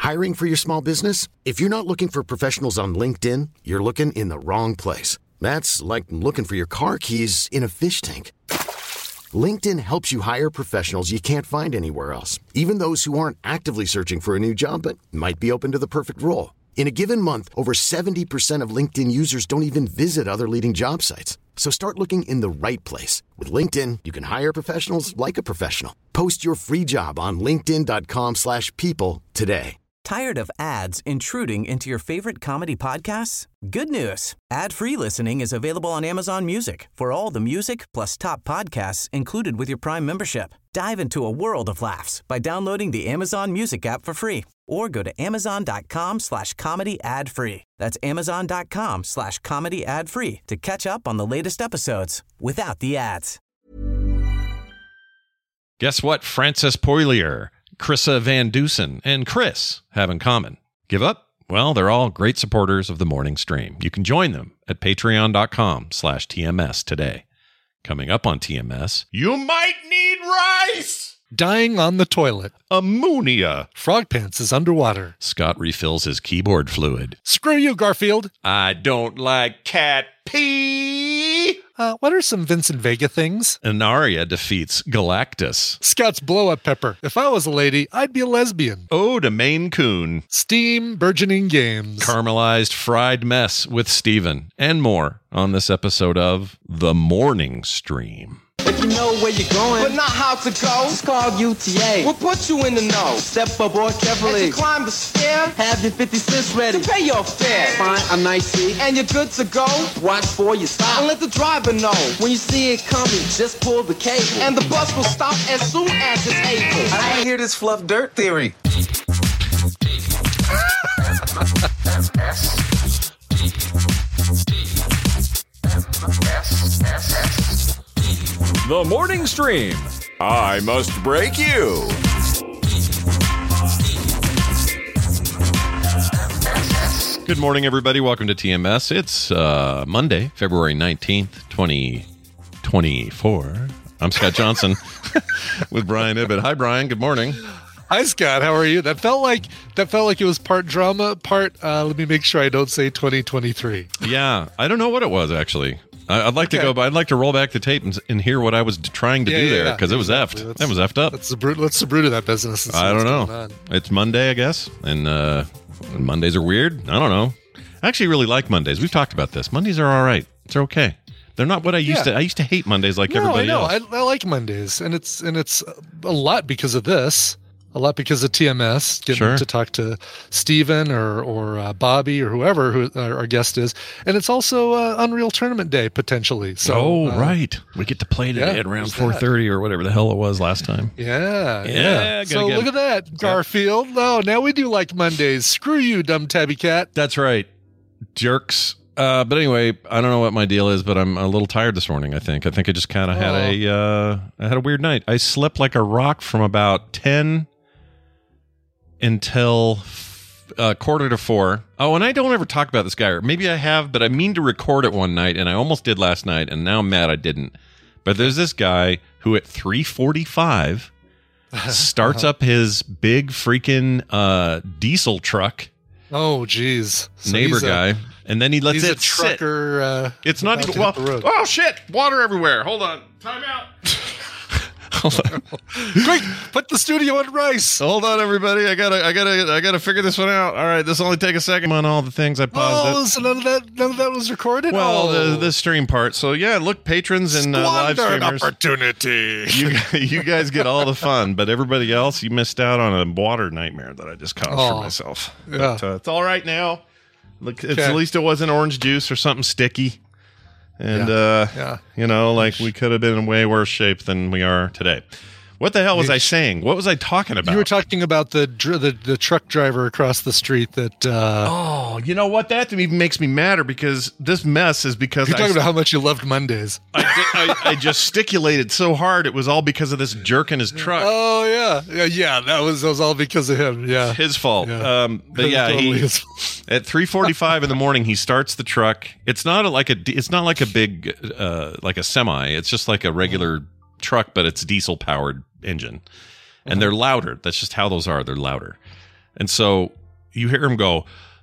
Hiring for your small business? If you're not looking for professionals on LinkedIn, you're looking in the wrong place. That's like looking for your car keys in a fish tank. LinkedIn helps you hire professionals you can't find anywhere else, even those who aren't actively searching for a new job but might be open to the perfect role. In a given month, over 70% of LinkedIn users don't even visit other leading job sites. So start looking in the right place. With LinkedIn, you can hire professionals like a professional. Post your free job on linkedin.com/people today. Tired of ads intruding into your favorite comedy podcasts? Good news. Ad-free listening is available on Amazon Music for all the music plus top podcasts included with your Prime membership. Dive into a world of laughs by downloading the Amazon Music app for free or go to amazon.com/comedy ad-free. That's amazon.com/comedy ad-free to catch up on the latest episodes without the ads. Guess what Francis Poilier, Chrissa Van Dusen, and Chris have in common? Give up? Well, they're all great supporters of the morning stream. You can join them at patreon.com/TMS today. Coming up on TMS, you might need rice! Dying on the toilet. Ammonia. Frog Pants is underwater. Scott refills his keyboard fluid. Screw you, Garfield. I don't like cat pee. What are some Vincent Vega things? Inaria defeats Galactus. Scott's blow-up pepper. If I was a lady, I'd be a lesbian. Ode to Maine Coon. Steam burgeoning games. Caramelized fried mess with Steven. And more on this episode of The Morning Stream. If you know where you're going, but not how to go, just call UTA. We'll put you in the know. Step aboard carefully. As you climb the stair, have your 50 cents ready to pay your fare. Find a nice seat, and you're good to go. Watch for your stop, and let the driver know. When you see it coming, just pull the cable, and the bus will stop as soon as it's able. I hear this fluff dirt theory. The Morning Stream. I must break you. Good morning, everybody. Welcome to TMS. It's Monday, February 19th, 2024. I'm Scott Johnson with Brian Ibbett. Hi, Brian. Good morning. Hi, Scott. How are you? That felt like it was part drama, part, let me make sure I don't say 2023. Yeah. I don't know what it was, actually. I'd like to go, but I'd like to roll back the tape and hear what I was trying to do there, because it was effed. That was effed up. Let's the root of that business. I don't know. It's Monday, I guess, and Mondays are weird. I don't know. I actually really like Mondays. We've talked about this. Mondays are all right. They're okay. They're not what I used to. I used to hate Mondays like everybody else. I like Mondays, and it's a lot because of this. A lot because of TMS, getting to talk to Steven or Bobby or whoever who our guest is. And it's also Unreal Tournament Day, potentially. So, right. We get to play today at around 4:30 or whatever the hell it was last time. Yeah. So look at that, Garfield. Oh, now we do like Mondays. Screw you, dumb tabby cat. That's right. Jerks. But anyway, I don't know what my deal is, but I'm a little tired this morning, I think. I just kind of had a weird night. I slept like a rock from about 10 until 3:45. Oh, and I don't ever talk about this guy. Or maybe I have, but I mean to record it one night, and I almost did last night, and now I'm mad I didn't. But there's this guy who at 3:45 starts up his big freaking diesel truck. Oh, geez. So neighbor guy. And then he lets it trucker, sit. It's not even, oh, shit. Water everywhere. Hold on. Time out. Hold on. Quick, put the studio on rice. Hold on, everybody. I gotta figure this one out. All right, this will only take a second on all the things I paused. Oh, so none of that was recorded? Well, the stream part. So yeah, look, patrons and live streamers. Opportunity. You guys get all the fun, but everybody else, you missed out on a water nightmare that I just caused for myself. Yeah. But it's all right now. Look, at least it wasn't orange juice or something sticky. And, we could have been in way worse shape than we are today. What the hell was I saying? What was I talking about? You were talking about the truck driver across the street that... Oh, you know what? That even makes me madder because this mess is because... You're talking about how much you loved Mondays. I gesticulated so hard it was all because of this jerk in his truck. Oh, yeah. That was all because of him. Yeah. His fault. Yeah. Totally at 3:45 in the morning, he starts the truck. It's not like a big, like a semi. It's just like a regular truck, but it's diesel powered engine, and they're louder. That's just how those are. They're louder. And so you hear him go,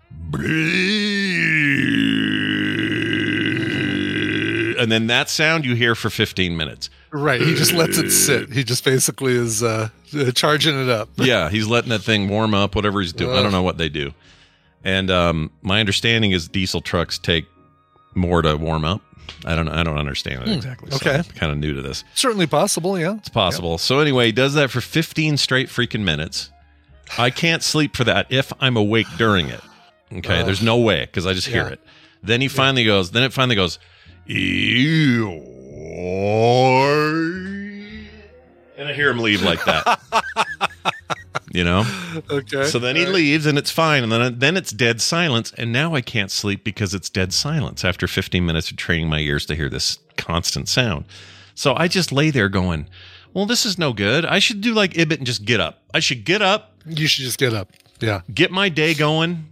and then that sound you hear for 15 minutes. Right. He just lets it sit. He just basically is charging it up. Yeah, he's letting that thing warm up, whatever he's doing. I don't know what they do. And my understanding is diesel trucks take more to warm up. I don't understand it exactly. So okay. I'm kind of new to this. Certainly possible, yeah. It's possible. Yep. So anyway, he does that for 15 straight freaking minutes. I can't sleep for that if I'm awake during it. Okay, there's no way because I just hear it. Then he finally goes, ew. And I hear him leave like that. Okay. So then he leaves and it's fine. And then it's dead silence. And now I can't sleep because it's dead silence after 15 minutes of training my ears to hear this constant sound. So I just lay there going, well, this is no good. I should do like Ibbott and just get up. I should get up. You should just get up. Yeah. Get my day going,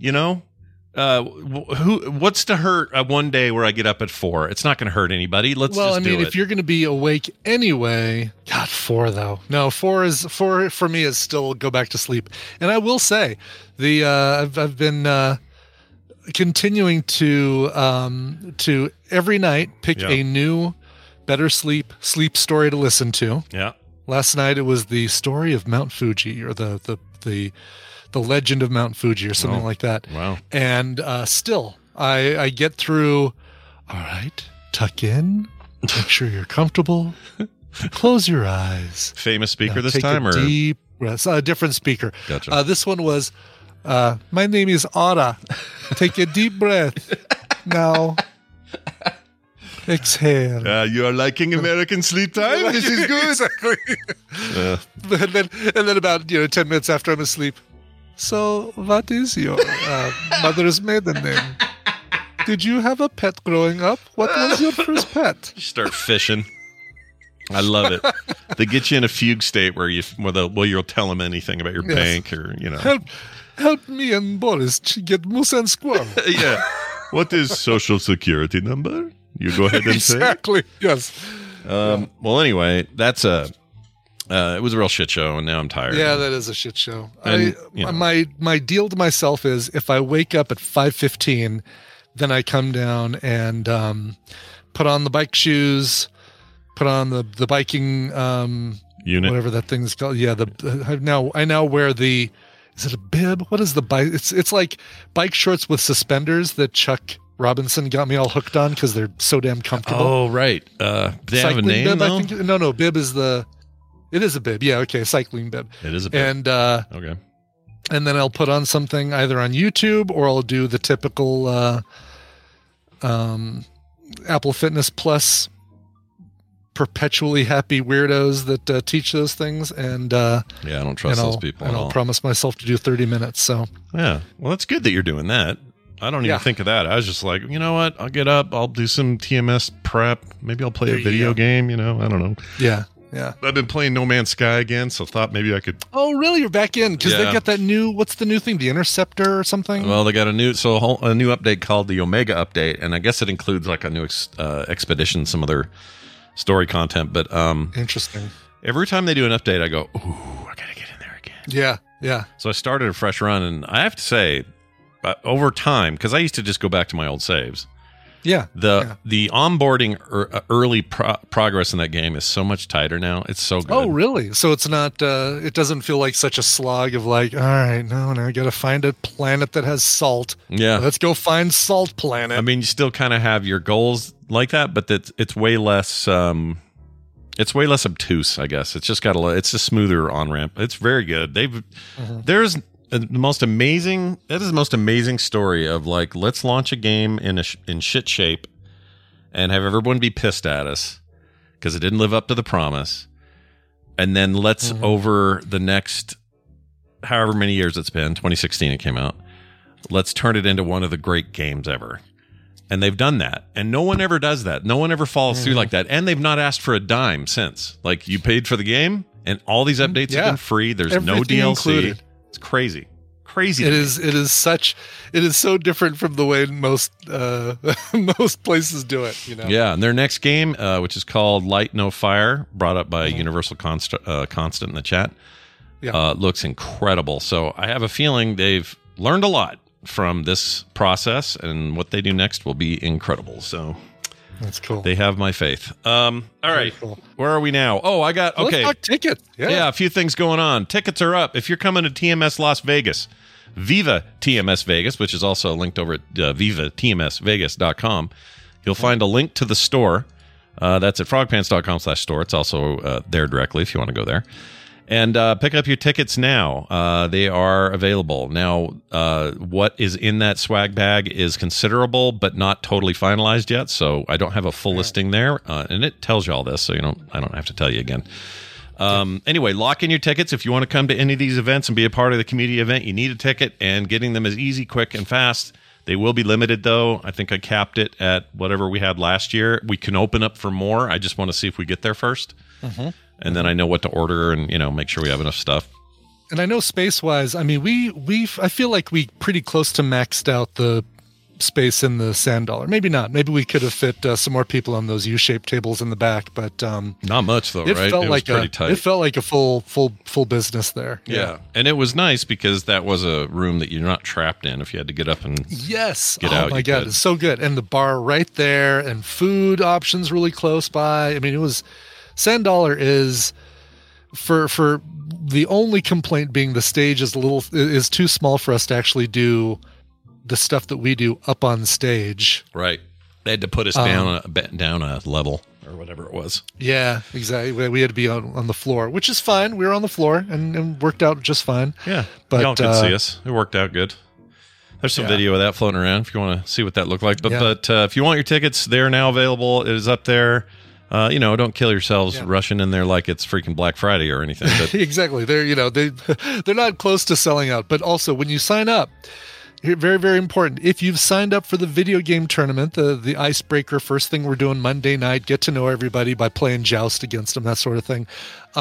what's to hurt one day where I get up at 4? It's not going to hurt anybody. Let's just do it. If you're going to be awake anyway, God, 4 though. No, 4 for me is still go back to sleep. And I will say I've been continuing to every night pick a new better sleep story to listen to. Yeah. Last night it was the story of Mount Fuji, or the legend of Mount Fuji, or something like that. Wow. And still, I get through, all right, tuck in, make sure you're comfortable, close your eyes. Famous speaker this time? Take a deep breath. A different speaker. Gotcha. This one was, my name is Aura. Take a deep breath. Now, exhale. You are liking American sleep time? This is good. Exactly. And then about 10 minutes after I'm asleep, so what is your mother's maiden name? Did you have a pet growing up? What was your first pet? You start fishing. I love it. They get you in a fugue state where you'll tell them anything about your bank or Help me and Boris get moose and squirrel. Yeah. What is social security number? You go ahead and say exactly. Yes. Well, anyway, that's it was a real shit show, and now I'm tired. Yeah, that is a shit show. And, my deal to myself is if I wake up at 5:15, then I come down and put on the bike shoes, put on the biking unit, whatever that thing's called. Yeah, I now wear the. Is it a bib? What is the bike? It's like bike shorts with suspenders that Chuck Robinson got me all hooked on because they're so damn comfortable. Oh, right. They have a name, bib, though? No, bib is it is a bib. Yeah, okay, cycling bib. It is a bib. And, okay. And then I'll put on something either on YouTube or I'll do the typical Apple Fitness Plus perpetually happy weirdos that teach those things. And I don't trust those people at all. I'll promise myself to do 30 minutes. So yeah, well, that's good that you're doing that. I don't even think of that. I was just like, you know what? I'll get up. I'll do some TMS prep. Maybe I'll play a video game. I don't know. Yeah. I've been playing No Man's Sky again, so thought maybe I could. Oh, really? You're back in because they got that new. What's the new thing? The Interceptor or something? Well, they got a new update called the Omega update, and I guess it includes like a new expedition, some other story content. But interesting. Every time they do an update, I go, ooh, I gotta get in there again. Yeah. So I started a fresh run, and I have to say, over time, because I used to just go back to my old saves. Yeah. The onboarding early progress in that game is so much tighter now. It's so good. Oh, really? So it's not. It doesn't feel like such a slog of like, all right, now I got to find a planet that has salt. Yeah. Let's go find Salt Planet. I mean, you still kind of have your goals like that, but it's way less. It's way less obtuse, I guess. It's just it's a smoother on ramp. It's very good. There's the most amazing story of like, let's launch a game in shit shape and have everyone be pissed at us because it didn't live up to the promise. And then let's over the next however many years it's been, 2016 it came out, let's turn it into one of the great games ever. And they've done that. And no one ever does that. No one ever follows through like that. And they've not asked for a dime since. Like, you paid for the game and all these updates have been free. There's everything no DLC. Included. It's crazy. It is so different from the way most places do it, Yeah, and their next game, which is called Light No Fire, brought up by Universal Constant in the chat. Looks incredible. So I have a feeling they've learned a lot from this process, and what they do next will be incredible. So that's cool. They have my faith. All right. Cool. Where are we now? Oh, I got, okay. Let's talk tickets. Yeah, a few things going on. Tickets are up. If you're coming to TMS Las Vegas, Viva TMS Vegas, which is also linked over at vivatmsvegas.com, you'll find a link to the store. That's at frogpants.com/store. It's also there directly if you want to go there. And pick up your tickets now. They are available. Now, what is in that swag bag is considerable, but not totally finalized yet. So I don't have a full listing there. And it tells you all this, so I don't have to tell you again. Anyway, lock in your tickets. If you want to come to any of these events and be a part of the community event, you need a ticket, and getting them is easy, quick, and fast. They will be limited, though. I think I capped it at whatever we had last year. We can open up for more. I just want to see if we get there first. Mm-hmm. And then I know what to order and, make sure we have enough stuff. And I know space-wise, I mean, I feel like we pretty close to maxed out the space in the Sand Dollar. Maybe not. Maybe we could have fit some more people on those U-shaped tables in the back, but not much though, right? Felt it was pretty tight. It felt like a full business there. Yeah. And it was nice because that was a room that you're not trapped in. If you had to get up and get out, oh my God, it's so good. And the bar right there, and food options really close by. I mean, it was Sand Dollar is for the only complaint being the stage is too small for us to actually do the stuff that we do up on stage. Right. They had to put us down a level or whatever it was. Yeah, exactly. We had to be on the floor, which is fine. We were on the floor and worked out just fine. Yeah. But y'all could see us. It worked out good. There's some video of that floating around if you want to see what that looked like. But if you want your tickets, they're now available. It is up there. Don't kill yourselves rushing in there like it's freaking Black Friday or anything. But exactly. They're not close to selling out. But also, when you sign up, very, very important. If you've signed up for the video game tournament, the icebreaker, first thing we're doing Monday night, get to know everybody by playing Joust against them, that sort of thing.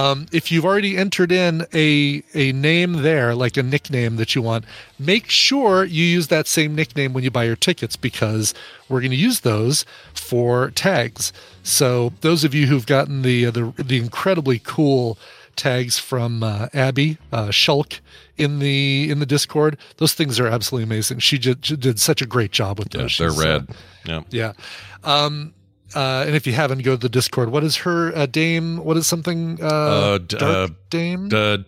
If you've already entered in a name there, like a nickname that you want, make sure you use that same nickname when you buy your tickets, because we're going to use those for tags. So those of you who've gotten the incredibly cool tags from Abby Shulk in the Discord, those things are absolutely amazing. She did such a great job with those. They're rad. Yeah. And if you haven't, go to the Discord. What is her Dame? What is something? Dark Dame?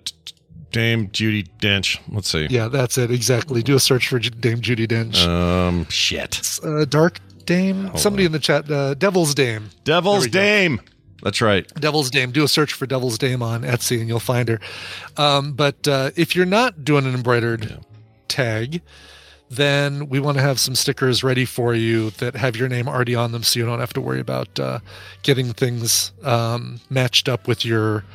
Dame Judi Dench. Let's see. Yeah, that's it. Exactly. Do a search for Dame Judi Dench. Shit. Dark Dame. Somebody in the chat. Devil's Dame. Devil's Dame. That's right. Devil's Dame. Do a search for Devil's Dame on Etsy and you'll find her. But if you're not doing an embroidered tag, then we want to have some stickers ready for you that have your name already on them, so you don't have to worry about getting things matched up with your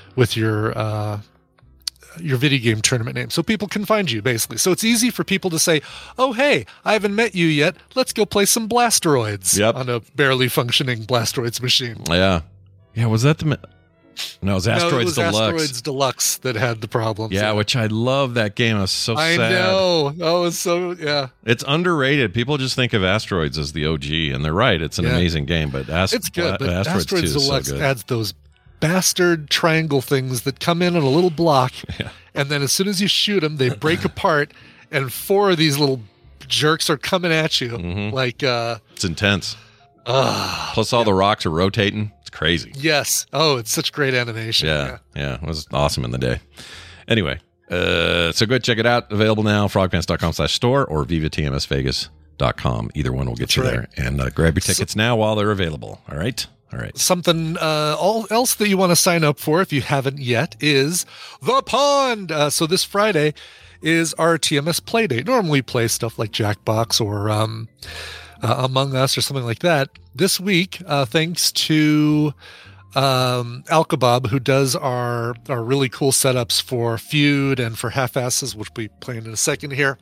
video game tournament name, so people can find you, basically. So it's easy for people to say, oh, hey, I haven't met you yet. Let's go play some Blasteroids on a barely functioning Blasteroids machine. Yeah. Yeah, was that the... No, it was Asteroids Deluxe. Asteroids Deluxe that had the problems. Yeah, which I love that game. It was so sad. I know. Oh, it's so, yeah. It's underrated. People just think of Asteroids as the OG, and they're right. It's an amazing game, but it's good. But Asteroids Deluxe so adds those bastard triangle things that come in a little block, and then as soon as you shoot them, they break apart, and 4 of these little jerks are coming at you. Like it's intense. Plus all the rocks are rotating. It's crazy. Yes. Oh, it's such great animation. Yeah. It was awesome in the day. Anyway, so go check it out. Available now, frogpants.com/store or vivatmsvegas.com. Either one will get you there. And grab your tickets now while they're available. All right. Something else that you want to sign up for, if you haven't yet, is The Pond. So this Friday is our TMS play date. Normally we play stuff like Jackbox or Among Us or something like that. This week, thanks to Alkabob, who does our really cool setups for Feud and for Half-Asses, which we'll be playing in a second here.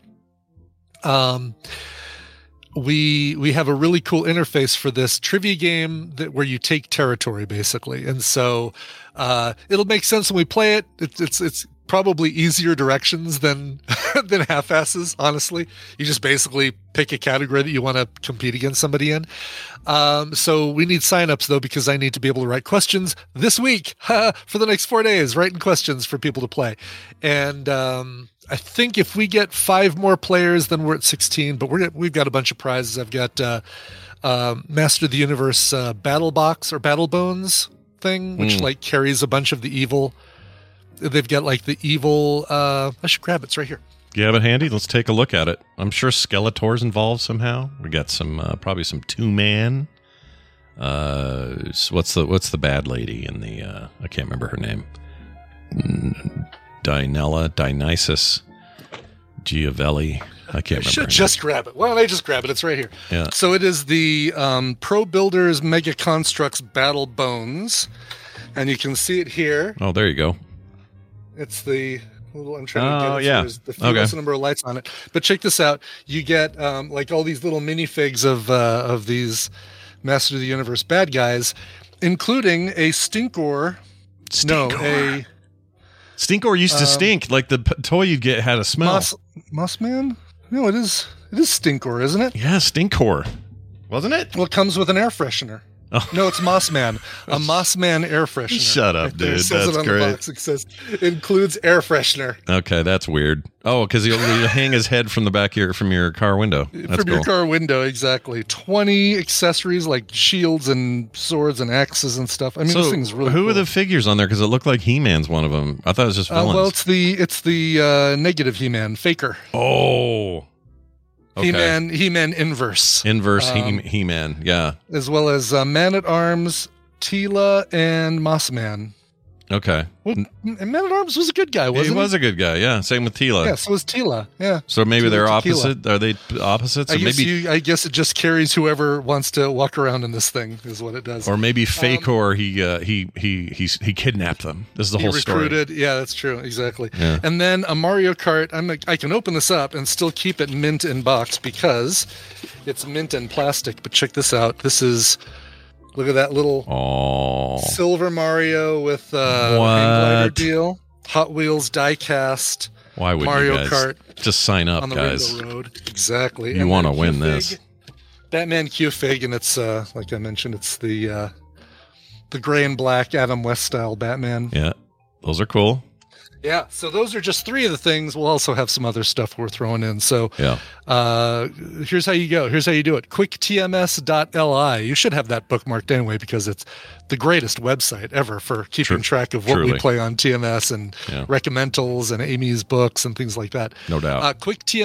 We have a really cool interface for this trivia game where you take territory, basically. And so it'll make sense when we play it. It's probably easier directions than than half-asses, honestly. You just basically pick a category that you want to compete against somebody in. So we need signups, though, because I need to be able to write questions this week for the next 4 days, writing questions for people to play. And I think if we get 5 more players, then we're at 16. But we've got a bunch of prizes. I've got Master of the Universe Battle Box or Battle Bones thing, which like carries a bunch of the evil. They've got like the evil. I should grab it. It's right here. You have it handy? Let's take a look at it. I'm sure Skeletor's involved somehow. We got some probably some 2-man. What's the bad lady in the? I can't remember her name. Dionysus Giavelli. I can't remember. Should just grab it. Why don't I just grab it? It's right here. Yeah. So it is the Pro Builders Mega Constructs Battle Bones, and you can see it here. Oh, there you go. It's the little. I'm trying to get it. Yeah. There's the few number of lights on it. But check this out. You get like all these little minifigs of these Master of the Universe bad guys, including a Stinkor. Stinkor used to stink. Like the toy you get had a smell. Mossman? No, it is Stinkor, isn't it? Yeah, Stinkor. Wasn't it? Well, it comes with an air freshener. Oh. No, it's Mossman. A Mossman air freshener. Shut up, dude. It says That's it on great. The box. It says includes air freshener. Okay, that's weird. Oh, because you'll hang his head from the back from your car window. That's your car window, exactly. 20 accessories like shields and swords and axes and stuff. I mean, this thing's really Who cool. are the figures on there? Because it looked like He-Man's one of them. I thought it was just villains. Well, it's the negative He-Man, Faker. Oh. Okay. He-Man Inverse. He-Man, yeah. As well as Man-at-Arms, Teela, and Mossman. Okay. Well, and Man-at-Arms was a good guy, wasn't he? He was a good guy, yeah. Same with Teela. Yeah, so was Teela, yeah. So maybe Teela they're Tequila. opposite? Are they opposites? I guess it just carries whoever wants to walk around in this thing, is what it does. Or maybe Fakor, he kidnapped them. This is the whole story. Yeah, that's true, exactly. Yeah. And then a Mario Kart. I can open this up and still keep it mint in box because it's mint in plastic. But check this out. This is. Look at that little silver Mario with hang glider deal. Hot Wheels die-cast. Why would Mario you guys Kart just sign up, on the guys? Rainbow Road. Exactly. You want to win this. Batman Q-Fig, and it's like I mentioned, it's the gray and black Adam West style Batman. Yeah, those are cool. Yeah, so those are just 3 of the things. We'll also have some other stuff we're throwing in. So here's how you go. Here's how you do it. quicktms.li. You should have that bookmarked anyway because it's the greatest website ever for keeping track of what we play on TMS and recommendals and Amy's books and things like that. No doubt.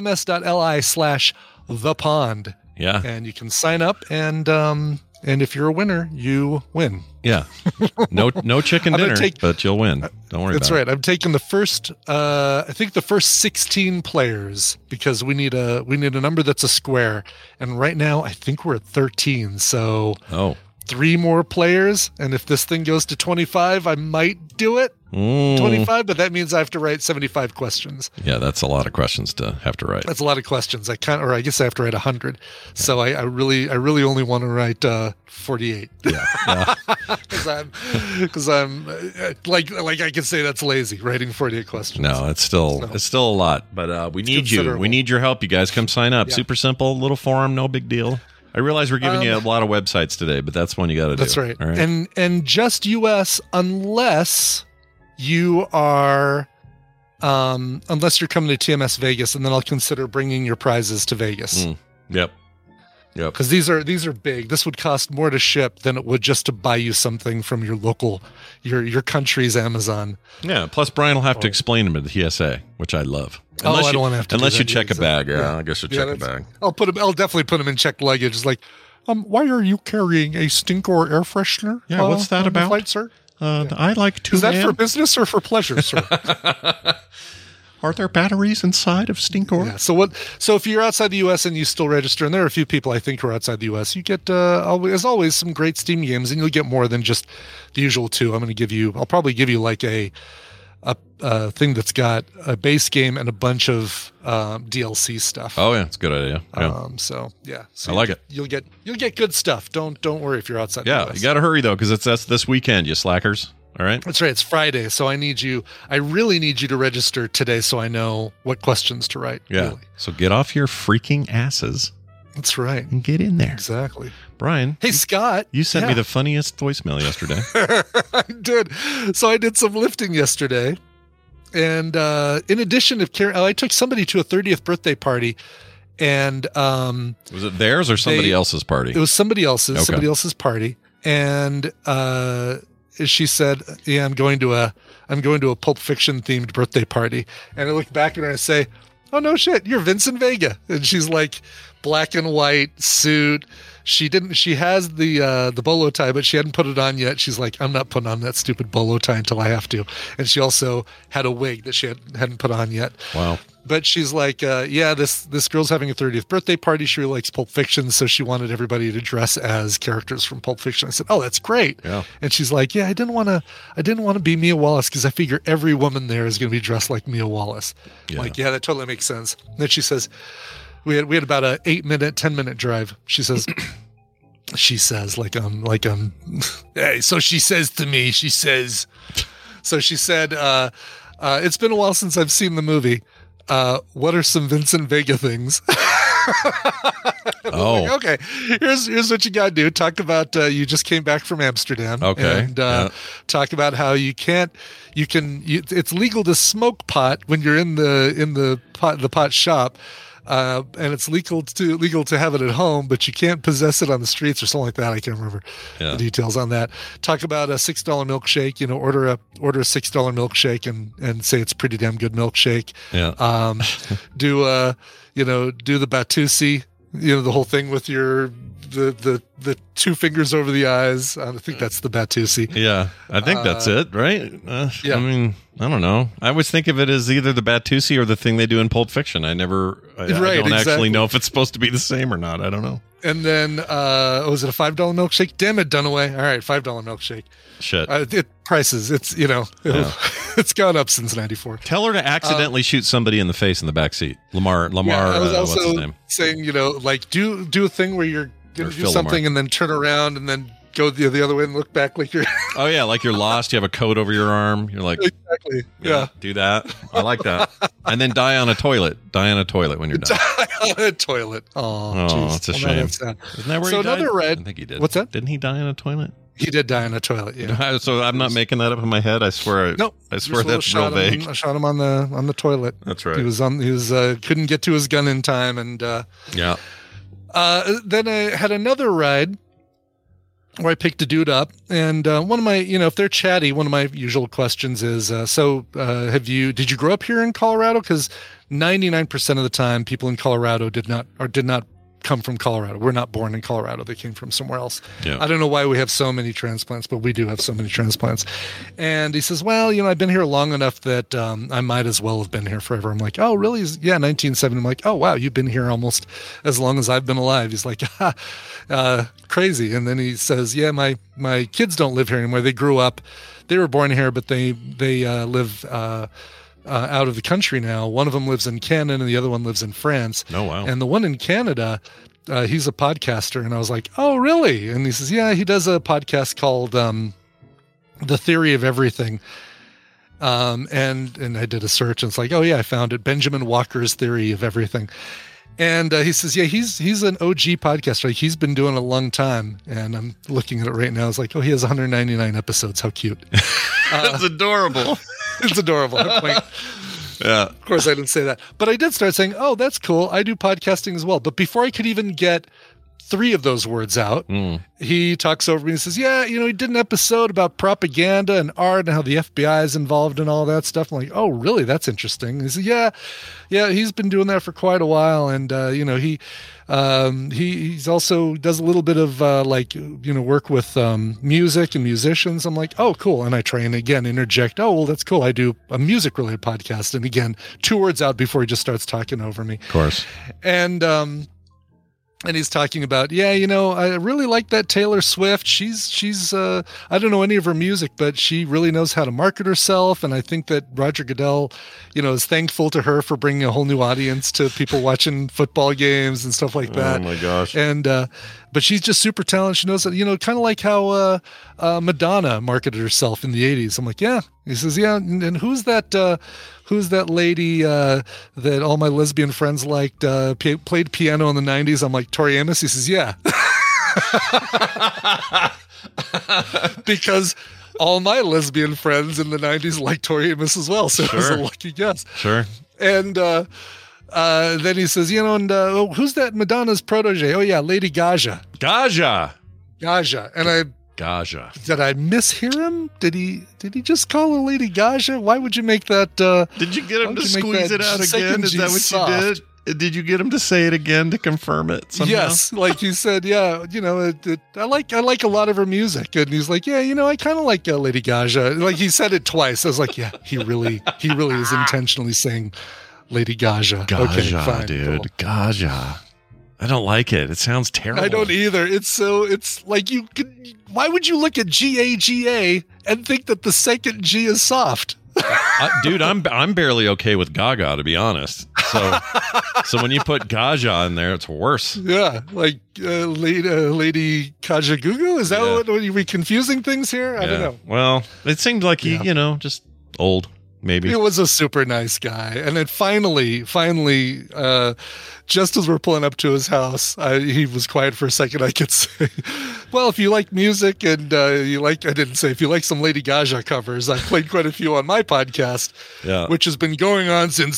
quicktms.li/thepond. Yeah. And you can sign up and if you're a winner, you win. Yeah. No chicken dinner, but you'll win. Don't worry about it. That's right. I'm taking the first I think the first 16 players because we need a number that's a square. And right now I think we're at 13. So 3 more players, and if this thing goes to 25, I might do it. 25, but that means I have to write 75 questions. Yeah, that's a lot of questions to have to write. That's a lot of questions. I guess I have to write 100. So I really only want to write 48. Yeah. Because I'm like I can say that's lazy writing 48 questions. No, it's still a lot, but we need you. We need your help. You guys come sign up. Yeah. Super simple, little forum, no big deal. I realize we're giving you a lot of websites today, but that's one you got to do. That's right. All right. And just US unless you are unless you're coming to TMS Vegas, and then I'll consider bringing your prizes to Vegas. Yep. Because these are big. This would cost more to ship than it would just to buy you something from your local, your country's Amazon. Yeah. Plus, Brian will have to explain them at the TSA, which I love. I don't want to have to. Unless do you that check either, a bag. Yeah, I guess you'll check a bag. I'll definitely put them in checked luggage. It's like, why are you carrying a Stinkor air freshener? Yeah, what's that about? Flight, sir? I like to. Is that for business or for pleasure, sir? Are there batteries inside of Stinkor? Yeah. So if you're outside the U.S. and you still register, and there are a few people I think who are outside the U.S., you get as always some great Steam games, and you'll get more than just the usual 2. I'll probably give you like a thing that's got a base game and a bunch of DLC stuff. Oh yeah, it's a good idea. Yeah. So I like it. You'll get good stuff. Don't worry if you're outside. Yeah, the US. You got to hurry though because that's this weekend. You slackers. All right. That's right. It's Friday. So I really need you to register today so I know what questions to write. Yeah. Really. So get off your freaking asses. That's right. And get in there. Exactly. Brian. Hey, Scott. You sent me the funniest voicemail yesterday. I did. So I did some lifting yesterday. And in addition to I took somebody to a 30th birthday party. And was it theirs or somebody else's party? It was somebody else's party. And she said, "Yeah, I'm going to a Pulp Fiction themed birthday party." And I look back at her and I say, "Oh no shit, you're Vincent Vega." And she's like, black and white suit. She has the bolo tie, but she hadn't put it on yet. She's like, "I'm not putting on that stupid bolo tie until I have to." And she also had a wig that she hadn't put on yet. Wow. But she's like, yeah, this girl's having a 30th birthday party. She really likes Pulp Fiction, so she wanted everybody to dress as characters from Pulp Fiction. I said, "Oh, that's great." Yeah. And she's like, "Yeah, I didn't want to be Mia Wallace because I figure every woman there is going to be dressed like Mia Wallace." Yeah. I'm like, yeah, that totally makes sense. And then she says, we had about a 10-minute drive. She says, hey, so she says to me, she said, "It's been a while since I've seen the movie. What are some Vincent Vega things?" Oh, like, okay. Here's what you got to do. Talk about you just came back from Amsterdam. Okay, and talk about how it's legal to smoke pot when you're in the pot shop. And it's legal to have it at home, but you can't possess it on the streets or something like that. I can't remember the details on that. Talk about a $6 milkshake. Order a $6 milkshake and say it's pretty damn good milkshake. Yeah. Do the Batusi. The whole thing with the two fingers over the eyes. I think that's the Batusi. Yeah, I think that's it, right? Yeah. I mean, I don't know. I always think of it as either the Batusi or the thing they do in Pulp Fiction. I don't actually know if it's supposed to be the same or not. I don't know. And then, was it a $5 milkshake? Damn it, Dunaway. All right, $5 milkshake. Shit. Prices. It's, it's gone up since 94. Tell her to accidentally shoot somebody in the face in the back seat. Lamar, I was what's his also name? saying, do a thing where you're going to do something and then turn around and then go the other way and look back like you're... Oh, yeah, like you're lost. You have a coat over your arm. You're like... Exactly, yeah. Do that. I like that. And then die on a toilet. Die on a toilet when you're done. Die on a toilet. Oh, it's a shame. Isn't that where he died? I think he did. What's that? Didn't he die on a toilet? He did die in a toilet, yeah. So I'm not making that up in my head. I swear. No, I swear that's real vague. I shot him on the toilet. That's right. He was couldn't get to his gun in time, and yeah. Then I had another ride where I picked a dude up, and one of my, if they're chatty, one of my usual questions is, did you grow up here in Colorado? Because 99% of the time, people in Colorado did not come from Colorado. We're not born in Colorado. They came from somewhere else. Yeah. I don't know why we have so many transplants, but we do have so many transplants. And he says, "Well, I've been here long enough that I might as well have been here forever." I'm like, "Oh, really?" Yeah, 1970. I'm like, "Oh, wow, you've been here almost as long as I've been alive." He's like, crazy. And then he says, "Yeah, my kids don't live here anymore. They grew up. They were born here, but they live out of the country now. One of them lives in Canada and the other one lives in France." Oh, wow. And the one in Canada, he's a podcaster. And I was like, "Oh, really?" And he says, "Yeah, he does a podcast called The Theory of Everything." And I did a search and it's like, "Oh yeah, I found it. Benjamin Walker's Theory of Everything." And he says, "Yeah, he's an OG podcaster. Like, he's been doing it a long time." And I'm looking at it right now. It's like, "Oh, he has 199 episodes. How cute." That's adorable. It's adorable. Yeah. Of course, I didn't say that. But I did start saying, "Oh, that's cool. I do podcasting as well." But before I could even get 3 of those words out, he talks over me and says, "Yeah, he did an episode about propaganda and art and how the FBI is involved in all that stuff." I'm like, "Oh, really? That's interesting." He said, yeah, he's been doing that for quite a while. And, he's also does a little bit of work with music and musicians. I'm like, "Oh, cool." And I try and again interject, "Oh, well, that's cool. I do a music related podcast." And again, 2 words out before he just starts talking over me. Of course. And, And he's talking about, I really like that Taylor Swift. She's I don't know any of her music, but she really knows how to market herself. And I think that Roger Goodell, is thankful to her for bringing a whole new audience to people watching football games and stuff like that. Oh my gosh. And, but she's just super talented. She knows that, kind of like how Madonna marketed herself in the 80s. I'm like, yeah. He says, yeah. And who's that lady that all my lesbian friends liked, played piano in the 90s? I'm like, Tori Amos? He says, yeah. Because all my lesbian friends in the 90s liked Tori Amos as well. So It was a lucky guess. Sure. And then he says, who's that Madonna's protege? Oh, yeah, Lady Gaga. Gaga. And Gaga. Did I mishear him? Did he just call her Lady Gaga? Why would you make that? Did you get him to squeeze it out again? Is that what you did? Did you get him to say it again to confirm it somehow? Yes, like he said, yeah. I like a lot of her music, and he's like, yeah, I kind of like Lady Gaga. Like he said it twice. I was like, yeah, he really is intentionally saying Lady Gaga. Okay, fine, dude, cool. Gaga. I don't like it. It sounds terrible. I don't either. It's like why would you look at GAGA and think that the second G is soft? Dude, I'm barely okay with Gaga, to be honest. So when you put Gaga in there, it's worse. Yeah, like Lady Kajagugu? Is that what are we confusing things here? I don't know. Well, it seemed like he, just old. Maybe. It was a super nice guy. And then finally, just as we're pulling up to his house, he was quiet for a second. I could say, well, if you like music and I didn't say, if you like some Lady Gaga covers, I played quite a few on my podcast, which has been going on since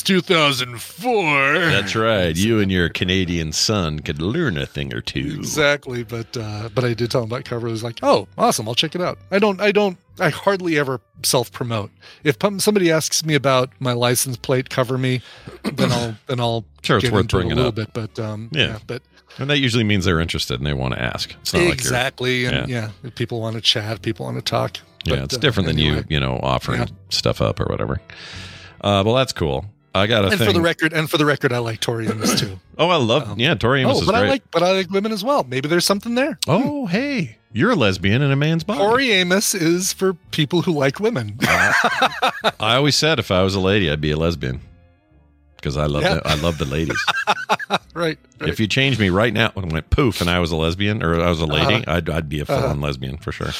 2004. That's right. You and your Canadian son could learn a thing or two. Exactly. But I did tell him about cover. I was like, oh, awesome. I'll check it out. I hardly ever self-promote. If somebody asks me about my license plate, cover me, then I'll sure, it's worth bringing a little up. Bit. But but and that usually means they're interested and they want to ask. It's not exactly, and people want to chat, people want to talk. But, it's different than you offering stuff up or whatever. Well, that's cool. I got a thing. For the record, I like Tori Amos too. Oh, I love Tori Amos is great. I like women as well. Maybe there's something there. Oh, hey. You're a lesbian in a man's body. Tori Amos is for people who like women. I always said if I was a lady, I'd be a lesbian because I love the ladies. Right. If you changed me right now and went poof and I was a lesbian or I was a lady, I'd be a full-on lesbian for sure.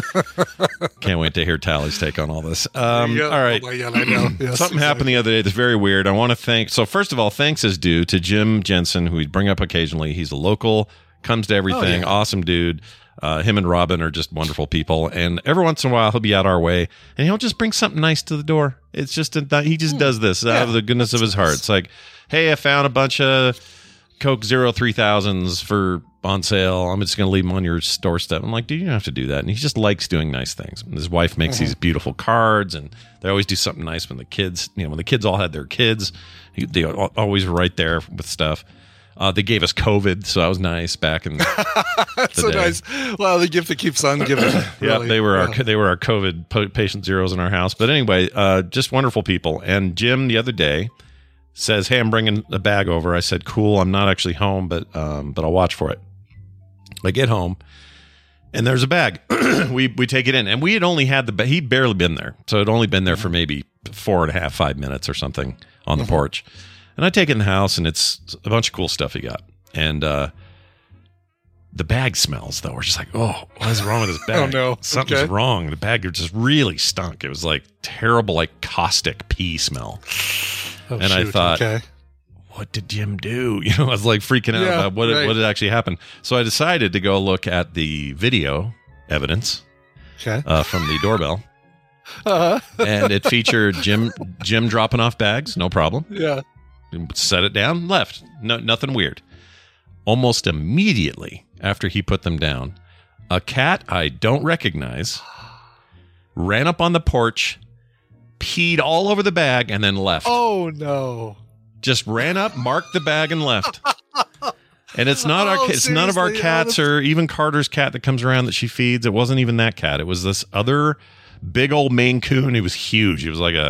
Can't wait to hear Tally's take on all this. All right. Oh, I know. Yes, Something happened the other day that's very weird. I want to thank. So first of all, thanks is due to Jim Jensen, who we bring up occasionally. He's a local, comes to everything. Awesome dude. Him and Robin are just wonderful people, and every once in a while he'll be out our way, and he'll just bring something nice to the door. It's just he just does this out of the goodness of his heart. It's like, hey, I found a bunch of Coke Zero 3000s on sale. I'm just going to leave them on your doorstep. I'm like, dude, you don't have to do that. And he just likes doing nice things. And his wife makes these beautiful cards, and they always do something nice when the kids, when the kids all had their kids, they always were right there with stuff. They gave us COVID, so that was nice back in the so day. Nice. Well, the gift that keeps on giving. Yeah, they were our COVID patient zeros in our house. But anyway, just wonderful people. And Jim the other day says, "Hey, I'm bringing a bag over." I said, "Cool. I'm not actually home, but I'll watch for it." I get home, and there's a bag. we take it in, and we had only had the bag. He'd barely been there, so it'd only been there for maybe 4.5, 5 minutes or something on the porch. And I take it in the house, and it's a bunch of cool stuff he got. And the bag smells, though. We're just like, oh, what is wrong with this bag? Oh, no. Something's wrong. The bag just really stunk. It was like terrible, like caustic pee smell. Oh, and I thought, what did Jim do? I was like freaking out about what had actually happened. So I decided to go look at the video evidence from the doorbell. And it featured Jim dropping off bags, no problem. Yeah. Set it down, left. No, nothing weird. Almost immediately after he put them down, a cat I don't recognize ran up on the porch, peed all over the bag, and then left. Oh, no. Just ran up, marked the bag, and left. And it's not it's none of our cats or even Carter's cat that comes around that she feeds. It wasn't even that cat. It was this other big old Maine Coon. He was huge. He was like a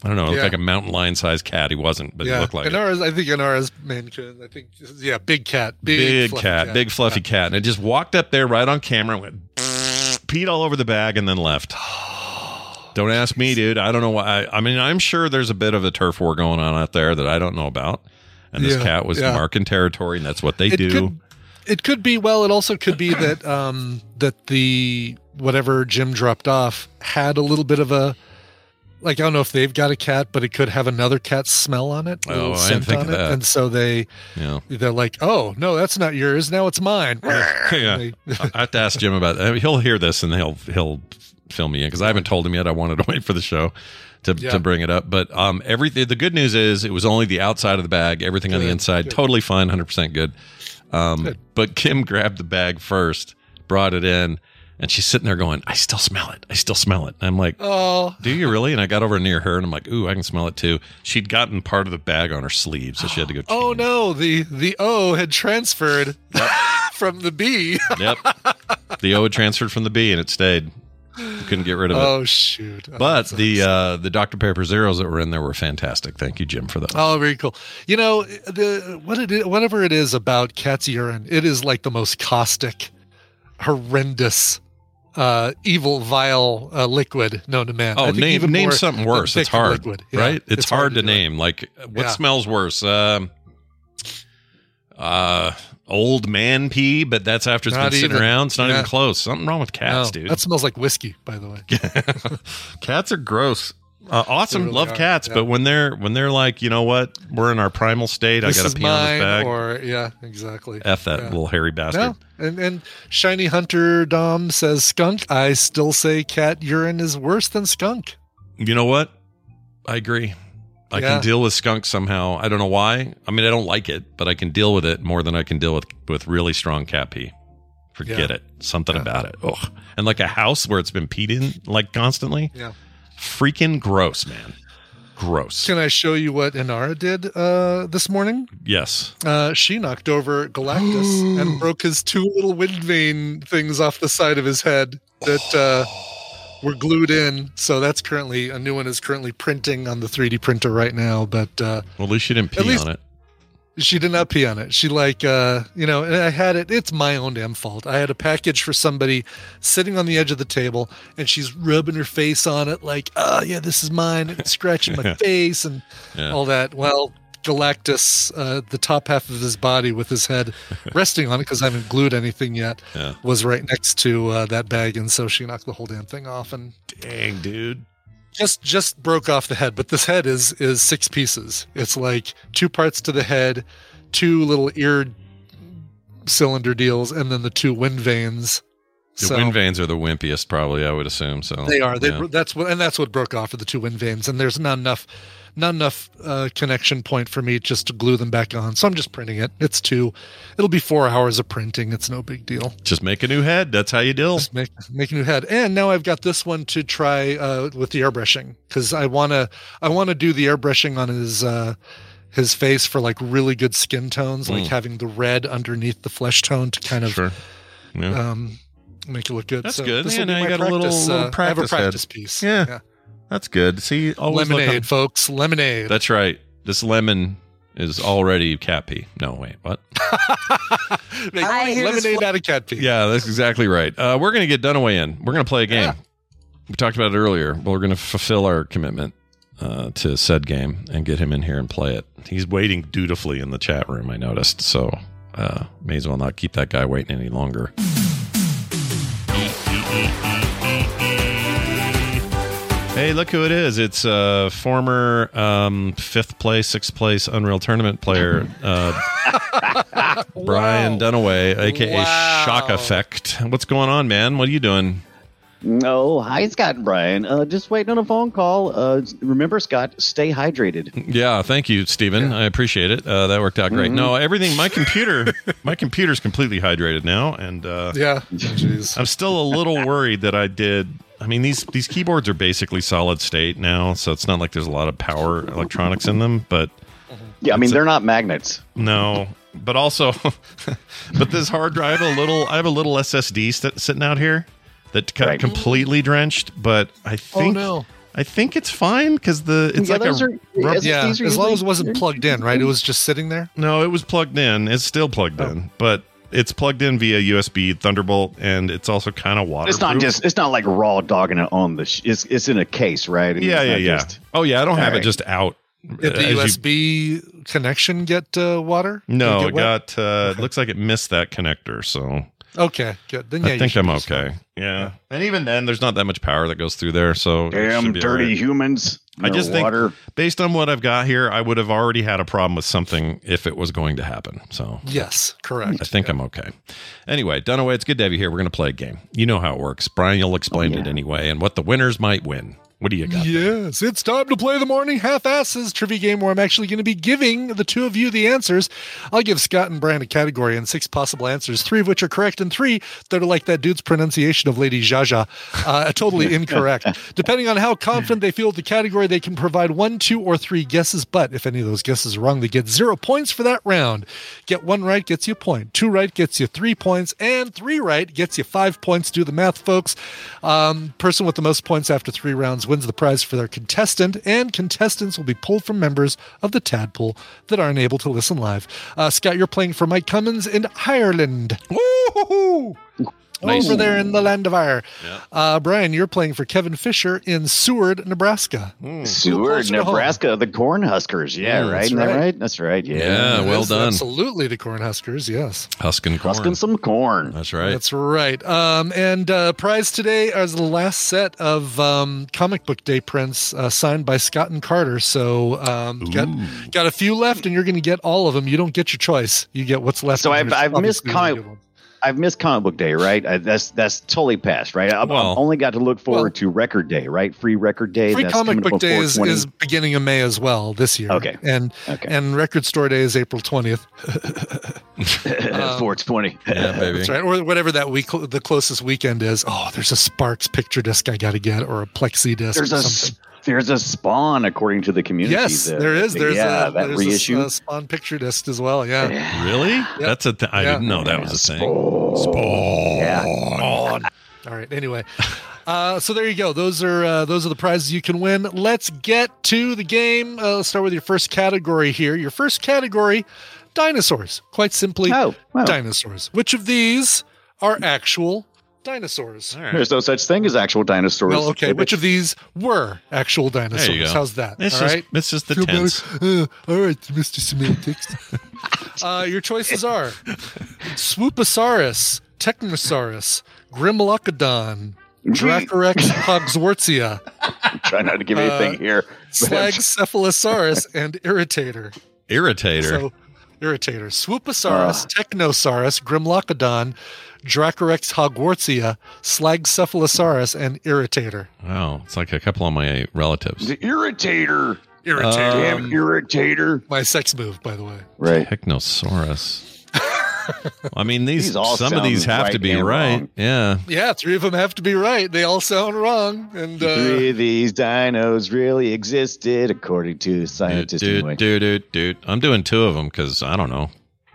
I don't know, looked like a mountain lion-sized cat. He wasn't, but he looked like Inara's, I think Inara's main cat. I think, big cat. Big fluffy cat. And it just walked up there right on camera and went, peed all over the bag and then left. Don't ask me, dude. I don't know why. I mean, I'm sure there's a bit of a turf war going on out there that I don't know about. And this cat was marking territory, and that's what they do. It could be, well, it also could be that that the whatever Jim dropped off had a little bit of a, like, I don't know if they've got a cat, but it could have another cat smell on it. Oh, I didn't think of that. And so they're like, oh, no, that's not yours. Now it's mine. I have to ask Jim about that. He'll hear this and he'll fill me in because I haven't told him yet. I wanted to wait for the show to bring it up. But everything. The good news is it was only the outside of the bag. Everything on the inside, totally fine, 100% good. But Kim grabbed the bag first, brought it in. And she's sitting there going, I still smell it. I still smell it. And I'm like, oh, do you really? And I got over near her and I'm like, ooh, I can smell it too. She'd gotten part of the bag on her sleeve, so she had to go change. Oh, no. The O had transferred from the B. Yep. The O had transferred from the B and it stayed. We couldn't get rid of it. Oh, shoot. But the Dr. Pepper Zeros that were in there were fantastic. Thank you, Jim, for those. Oh, very cool. You know, whatever it is about cat's urine, it is like the most caustic, horrendous, evil, vile liquid known to man. Oh, name something worse. It's hard, right? It's hard to name. Like, what smells worse? Old man pee, but that's after it's been sitting around. It's not even close. Something wrong with cats, dude. That smells like whiskey, by the way. Cats are gross. Awesome, really love cats, but when they're like, you know what, we're in our primal state. I got to pee on this bag. Or exactly. F that little hairy bastard. Yeah. And Shiny Hunter Dom says skunk. I still say cat urine is worse than skunk. You know what? I agree. I can deal with skunk somehow. I don't know why. I mean, I don't like it, but I can deal with it more than I can deal with really strong cat pee. Forget it. Something about it. Ugh. And like a house where it's been peed in like constantly. Yeah. Freaking gross, man. Gross. Can I show you what Inara did this morning? Yes. She knocked over Galactus and broke his two little wind vane things off the side of his head that were glued in. So that's currently, a new one is currently printing on the 3D printer right now. But well, at least she didn't pee on it. She did not pee on it. She and I had it. It's my own damn fault. I had a package for somebody sitting on the edge of the table and she's rubbing her face on it like, oh yeah, this is mine. And scratching my face and all that. Well, Galactus, the top half of his body with his head resting on it, because I haven't glued anything yet, was right next to that bag. And so she knocked the whole damn thing off. And dang, dude. Just broke off the head, but this head is 6 pieces. It's like 2 parts to the head, 2 little ear cylinder deals, and then the 2 wind vanes. The wind vanes are the wimpiest, probably, I would assume. So they are. That's what broke off of the 2 wind vanes, and there's not enough connection point for me just to glue them back on. So I'm just printing it. It'll be 4 hours of printing. It's no big deal. Just make a new head. That's how you deal. Just make a new head. And now I've got this one to try with the airbrushing, because I wanna do the airbrushing on his face for like really good skin tones, like having the red underneath the flesh tone to kind of make it look good. That's so good. This Yeah, will be now my you got practice, a little practice, I have a practice head. piece. Yeah. That's good. See, always lemonade, folks. Lemonade. That's right. This lemon is already cat pee. No, wait, what? Make lemonade out of cat pee. Yeah, that's exactly right. We're going to get Dunaway in. We're going to play a game. Yeah. We talked about it earlier. We're going to fulfill our commitment to said game and get him in here and play it. He's waiting dutifully in the chat room, I noticed. So may as well not keep that guy waiting any longer. Hey, look who it is. It's former 5th place, 6th place Unreal Tournament player, Brian Dunaway, a.k.a. Shock Effect. What's going on, man? What are you doing? Oh, hi, Scott and Brian. Just waiting on a phone call. Remember, Scott, stay hydrated. Yeah, thank you, Stephen. I appreciate it. That worked out great. No, everything. My computer's completely hydrated now, and I'm still a little worried that I did. I mean, these keyboards are basically solid state now, so it's not like there's a lot of power electronics in them. But yeah, I mean, they're not magnets. No, but also, but this hard drive, I have a little SSD sitting out here that got completely drenched. But I think I think it's fine because as long as it wasn't plugged in, right? It was just sitting there. No, it was plugged in. It's still plugged in, but it's plugged in via USB Thunderbolt, and it's also kind of waterproof. It's not like raw dogging it on the. It's in a case, right? Yeah. Oh yeah, I don't have it just out. Did the USB connection get water? No, it got. It looks like it missed that connector. So okay, good. Then I think I'm okay. Yeah, and even then, there's not that much power that goes through there. So damn dirty humans. I just think, based on what I've got here, I would have already had a problem with something if it was going to happen. So yes, correct. I think I'm okay. Anyway, Dunaway, it's good to have you here. We're going to play a game. You know how it works. Brian, you'll explain it anyway, and what the winners might win. What do you got? Yes, it's time to play the Morning Half-Asses trivia game where I'm actually going to be giving the two of you the answers. I'll give Scott and Brian a category and 6 possible answers, 3 of which are correct and 3 that are like that dude's pronunciation of Lady Jaja, totally incorrect. Depending on how confident they feel with the category, they can provide 1, 2, or 3 guesses, but if any of those guesses are wrong, they get 0 points for that round. Get 1 right gets you a point, 2 right gets you 3 points, and 3 right gets you 5 points. Do the math, folks. Person with the most points after 3 rounds wins the prize for their contestant, and contestants will be pulled from members of the Tadpool that aren't able to listen live. Scott, you're playing for Mike Cummins in Ireland. Woo-hoo-hoo! Nice. Over there in the land of Ire. Yeah. Brian, you're playing for Kevin Fisher in Seward, Nebraska. Seward, Nebraska, the Cornhuskers. Yeah, right. Isn't that right? That's right. Yeah, well done. Absolutely, the Cornhuskers. Yes, husking some corn. That's right. That's right. And prize today is the last set of Comic Book Day prints signed by Scott and Carter. So got a few left, and you're going to get all of them. You don't get your choice. You get what's left. So I've missed Comic Book Day, right? That's totally passed, right? I've only got to look forward to Record Day, right? Free Record Day. Free Comic Book Day is beginning of May as well this year. Okay. And Record Store Day is April 20th. 420. Yeah, baby. That's right. Or whatever that week, the closest weekend is. Oh, there's a Sparks picture disc I got to get, or a Plexi disc. There's a Spawn, according to the community. Yes, there is. There's that reissue. A Spawn picture disc as well. Yeah. Really? Yep. That's a I didn't know that was a thing. Spawn. Yeah. Spawn. All right. Anyway, so there you go. Those are the prizes you can win. Let's get to the game. Let's start with your first category here. Your first category, dinosaurs. Quite simply, dinosaurs. Which of these are actual dinosaurs? Right. There's no such thing as actual dinosaurs. Well, okay. Which of these were actual dinosaurs? There you go. How's that? It's just the tense. All right, Mr. Semantics. Your choices are Swooposaurus, Technosaurus, Grimlochodon, Dracorex Hogsworthia. I'm trying not to give anything here. Slagcephalosaurus and Irritator. Irritator. Swooposaurus, Technosaurus, Grimlochodon, Dracorex Hogsworthia, Slagcephalosaurus, and Irritator. Wow, it's like a couple of my relatives. The Irritator. Damn Irritator. My sex move, by the way. Right. Technosaurus. I mean, some of these have to be right. Wrong. Yeah. Yeah, 3 of them have to be right. They all sound wrong. And 3 of these dinos really existed, according to the scientists. Dude. I'm doing 2 of them because I don't know.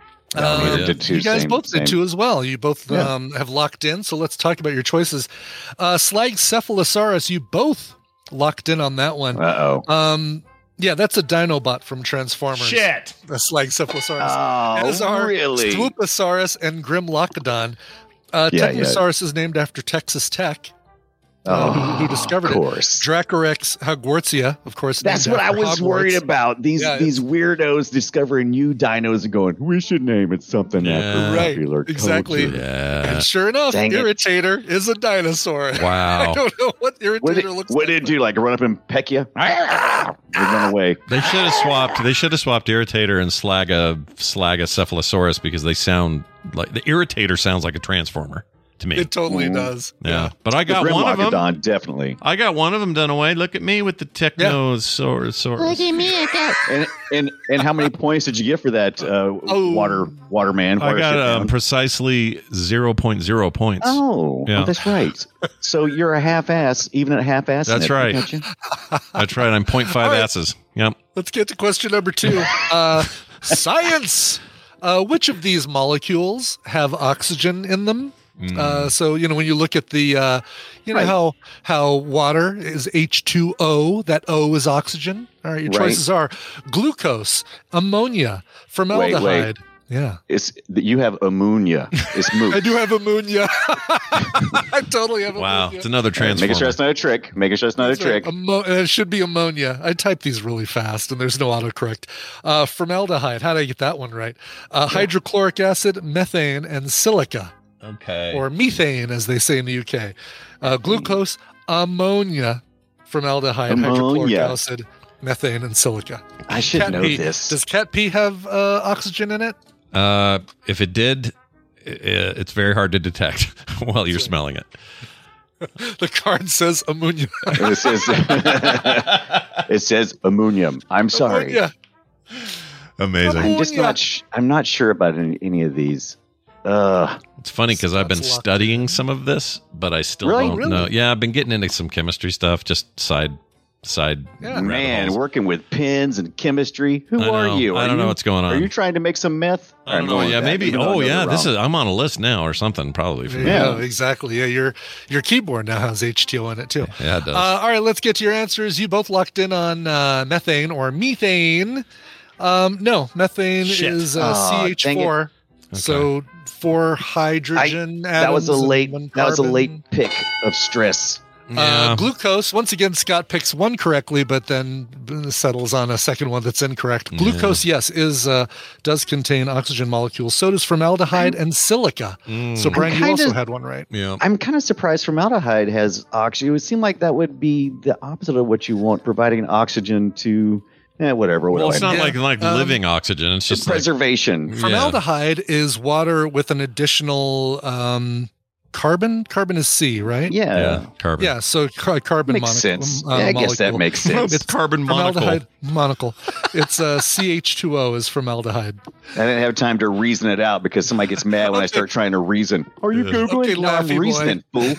You guys both did 2 as well. You both have locked in. So let's talk about your choices. Slagcephalosaurus, you both locked in on that one. Uh-oh. Yeah, that's a Dinobot from Transformers. Shit. The Slagcephalosaurus. Oh, As are really? Swooposaurus and Grimlochodon. Technosaurus is named after Texas Tech. Who discovered it? Of course. Dracorex Hogsworthia, of course. That's what I was worried about. These weirdos discovering new dinos and going, we should name it something after popular culture. Exactly. Yeah. And sure enough, Irritator is a dinosaur. Wow. I don't know what Irritator looks like. What did it do? Like run up and peck you? Run away. They should have swapped Irritator and Slagacephalosaurus because they sound like the Irritator sounds like a Transformer. To me. It totally does. Yeah. But I got one of them. Definitely. I got one of them done away. Look at me with the Technosaurus. Look at me. I got. And how many points did you get for that waterman? I got precisely 0.0 points. Oh, that's right. So you're a half-ass, even at half-ass. That's right. That's right. I'm 0.5 asses. Yep. Let's get to question number 2. Science. Which of these molecules have oxygen in them? So, when you look at the, how water is H2O, that O is oxygen. All right, your choices are glucose, ammonia, formaldehyde. Wait. Yeah. You have ammonia. It's moot. I do have ammonia. I totally have ammonia. Wow, it's another transformer. Making sure it's not a trick. It should be ammonia. I type these really fast, and there's no autocorrect. Formaldehyde. How did I get that one right? Hydrochloric acid, methane, and silica. Okay. Or methane, as they say in the UK. Glucose, ammonia, formaldehyde, hydrochloric acid, methane, and silica. I should know this. Does cat pee have oxygen in it? If it did, it's very hard to detect while you're smelling it. The card says ammonia. It says ammonium. I'm sorry. Ammonia. Amazing. I'm not sure about any of these. It's funny because I've been studying some of this, but I still don't know. Yeah, I've been getting into some chemistry stuff, just side. Man, working with pens and chemistry. Who are you? I don't know what's going on. Are you trying to make some meth? I don't know. Yeah, maybe. Oh, yeah. I'm on a list now or something, probably. Yeah, exactly. Yeah, your keyboard now has H2O in it too. Yeah, it does. All right, let's get to your answers. You both locked in on methane or methane. No, methane is CH4. Okay. So 4 hydrogen atoms. That was a late pick of stress. Yeah. Glucose, once again, Scott picks one correctly, but then settles on a second one that's incorrect. Glucose, yes, does contain oxygen molecules. So does formaldehyde and silica. So, Brian, you also had one right. Yeah. I'm kind of surprised formaldehyde has oxygen. It would seem like that would be the opposite of what you want, providing oxygen to whatever. Well, it's not like living oxygen. It's just preservation. Formaldehyde is water with an additional carbon. Carbon is C, right? Yeah, carbon. Yeah, so carbon makes sense. I guess that makes sense. It's carbon monocle. It's CH2O is formaldehyde. I didn't have time to reason it out because somebody gets mad when I start trying to reason. Are you Googling? Okay, no, I'm reasoning, fool.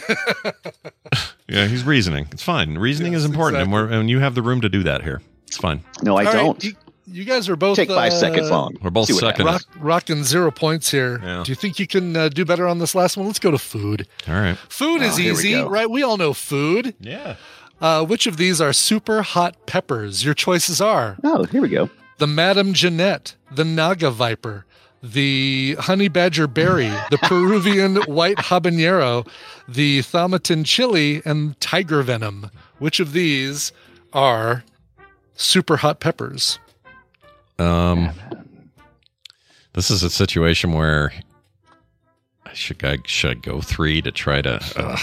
Yeah, he's reasoning. It's fine. Reasoning is important, and you have the room to do that here. It's fine. No, I don't. You guys are both take 5 seconds long. We're both rocking 0 points here. Yeah. Do you think you can do better on this last one? Let's go to food. All right. Food is easy, right? We all know food. Yeah. Which of these are super hot peppers? Your choices are. Oh, here we go. The Madame Jeanette, the Naga Viper, the Honey Badger Berry, the Peruvian White Habanero, the Thaumatin Chili, and Tiger Venom. Which of these are super hot peppers? This is a situation where should I go 3 to try to.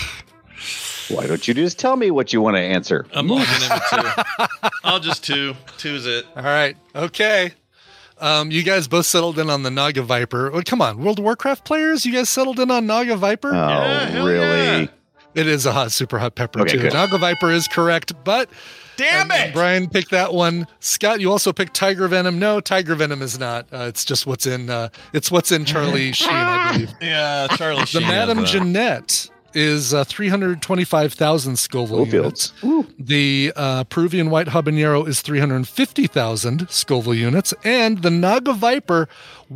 Why don't you just tell me what you want to answer? I'm looking into 2. I'll just 2. 2's it. All right. Okay. You guys both settled in on the Naga Viper. Oh, come on, World of Warcraft players, you guys settled in on Naga Viper? Oh, yeah, really? Yeah. It is a super hot pepper too. Good. Naga Viper is correct, but damn it, Brian picked that one. Scott, you also picked Tiger Venom. No, Tiger Venom is not. It's just what's in. It's what's in Charlie Sheen, I believe. Yeah, Charlie Sheen. The Madame Jeanette is 325,000 Scoville units. Ooh. The Peruvian White Habanero is 350,000 Scoville units, and the Naga Viper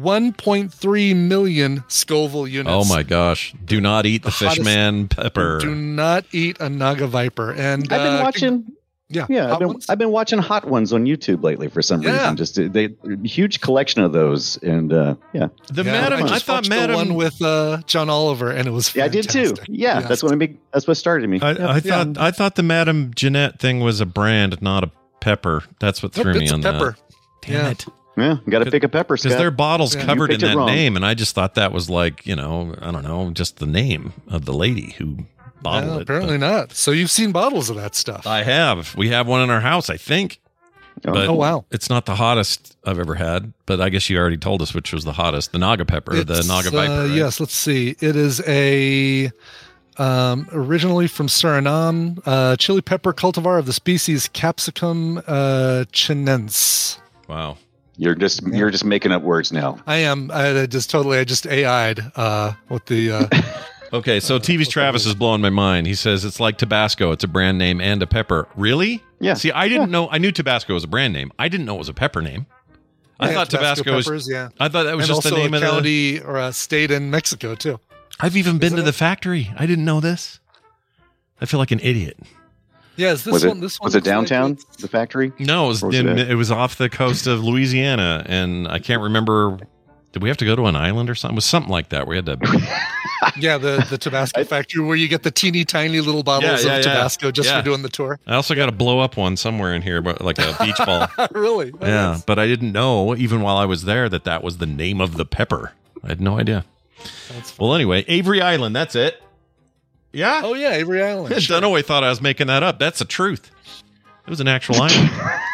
1.3 million Scoville units. Oh my gosh! Do not eat the Fishman pepper. Do not eat a Naga Viper. And I've been watching. I've been watching Hot Ones on YouTube lately for some reason. Just they huge collection of those, and The Madam. I thought Madam the one with John Oliver, and it was fantastic. I did too. Yeah, that's what started me. I thought the Madame Jeanette thing was a brand, not a pepper. That's what threw me on pepper. that. Damn it. Yeah, got to pick a pepper because their bottle's covered in that name, and I just thought that was like I don't know, just the name of the lady who bottled it. Apparently not. So you've seen bottles of that stuff. I have. We have one in our house, I think. But wow! It's not the hottest I've ever had, but I guess you already told us which was the hottest. The Naga pepper, the Naga Viper. Right? Yes. Let's see. It is a originally from Suriname, chili pepper cultivar of the species Capsicum chinense. Wow. You're just making up words now. I am. I just AI'd with the. Okay, so TV's Travis is blowing my mind. He says it's like Tabasco. It's a brand name and a pepper. Really? Yeah. See, I didn't know. I knew Tabasco was a brand name. I didn't know it was a pepper name. I thought Tabasco peppers, was. Yeah. I thought that was just the name of the county or a state in Mexico too. I've even been to the factory. I didn't know this. I feel like an idiot. Yeah, is this one? This one was it downtown? Like the factory? No, it was off the coast of Louisiana, and I can't remember. Did we have to go to an island or something? It was something like that. We had to. Yeah, the Tabasco factory where you get the teeny tiny little bottles of Tabasco just for doing the tour. I also got to blow up one somewhere in here, but like a beach ball. Really? Yeah, but I didn't know even while I was there that was the name of the pepper. I had no idea. Well, anyway, Avery Island. That's it. Yeah. Oh yeah, Avery Island. Sure. Dunaway thought I was making that up. That's the truth. It was an actual island.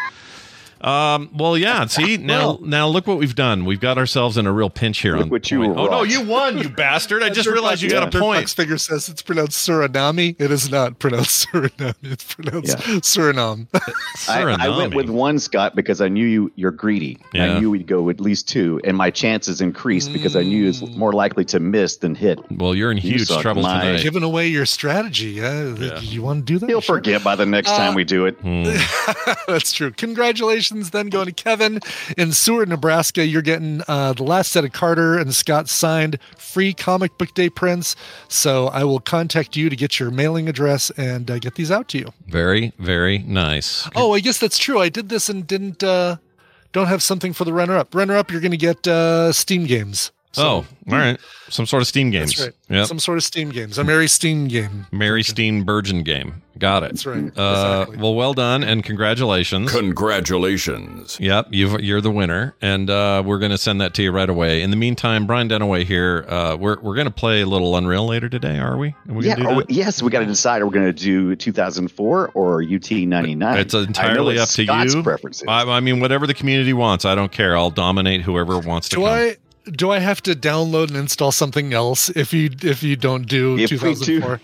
Well, yeah. See, now look what we've done. We've got ourselves in a real pinch here. Look what you Oh no, you won, you bastard! I just realized you got a point. Figure says it's pronounced Suriname. It is not pronounced Suriname. It's pronounced Suriname. I went with one, Scott, because I knew you're greedy. Yeah. I knew we'd go at least two, and my chances increased because I knew he was more likely to miss than hit. Well, you're in huge trouble tonight. Giving away your strategy. You want to do that? He'll forget by the next time we do it. That's true. Congratulations. Then going to Kevin in Seward, Nebraska. You're getting the last set of Carter and Scott signed free Comic Book Day prints. So I will contact you to get your mailing address and get these out to you. Very, very nice. Oh, I guess that's true. I did this and don't have something for the runner-up. Runner-up, you're going to get Steam games. So, all right. Some sort of Steam games. That's right. Yep. Some sort of Steam games. A Mary Steam game. Mary Steenburgen game. Got it. That's right. Exactly. Well, well done and congratulations. Congratulations. Yep, you're the winner, and we're going to send that to you right away. In the meantime, Brian Dunaway here. We're going to play a little Unreal later today, are we? Yes, we got to decide. Are we going to do 2004 or UT 99? It's entirely up to you. Preferences. I mean, whatever the community wants. I don't care. I'll dominate whoever wants to come. Do I have to download and install something else if you don't do 2004?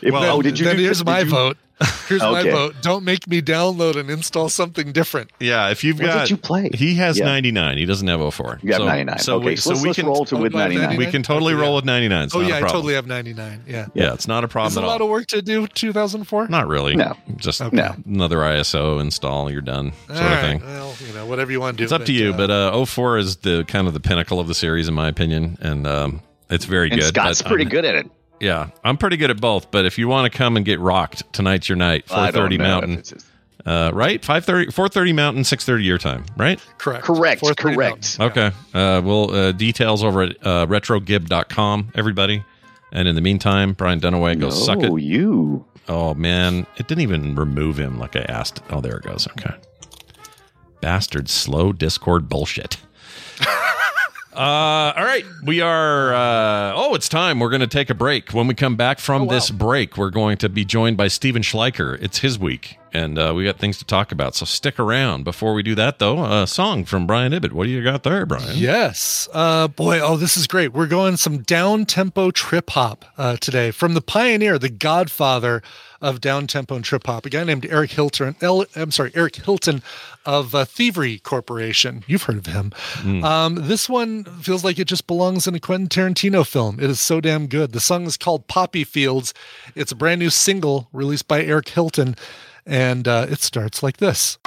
Here's my vote. Here's my vote. Don't make me download and install something different. Yeah, if you've got... What did you play? He has 99. He doesn't have 04. You have 99. So let's roll with 99. We can totally roll with 99. I totally have 99. Yeah, it's not a problem at all. Is a lot of work to do 2004? Not really. No. Just another ISO install, you're done, sort of thing. Well, whatever you want to do. It's up to you, but 04 is the kind of the pinnacle of the series, in my opinion, and it's very good. Scott's pretty good at it. Yeah, I'm pretty good at both, but if you want to come and get rocked, tonight's your night. 4:30 Mountain, right? 4:30 Mountain, 6:30 your time, right? Correct. Okay. Details over at retrogib.com, everybody. And in the meantime, Brian Dunaway goes suck it. You. Oh man, it didn't even remove him like I asked. Oh, there it goes. Okay. Bastard, slow Discord bullshit. All right, we are, it's time. We're going to take a break. When we come back from this break, we're going to be joined by Steven Schleicher. It's his week, and we got things to talk about, so stick around. Before we do that, though, a song from Brian Ibbett. What do you got there, Brian? Yes. This is great. We're going some down-tempo trip-hop today from the pioneer, the godfather of down-tempo and trip-hop, a guy named Eric Hilton of Thievery Corporation. You've heard of him. This one feels like it just belongs in a Quentin Tarantino film. It is so damn good. The song is called Poppy Fields. It's a brand new single released by Eric Hilton, and it starts like this.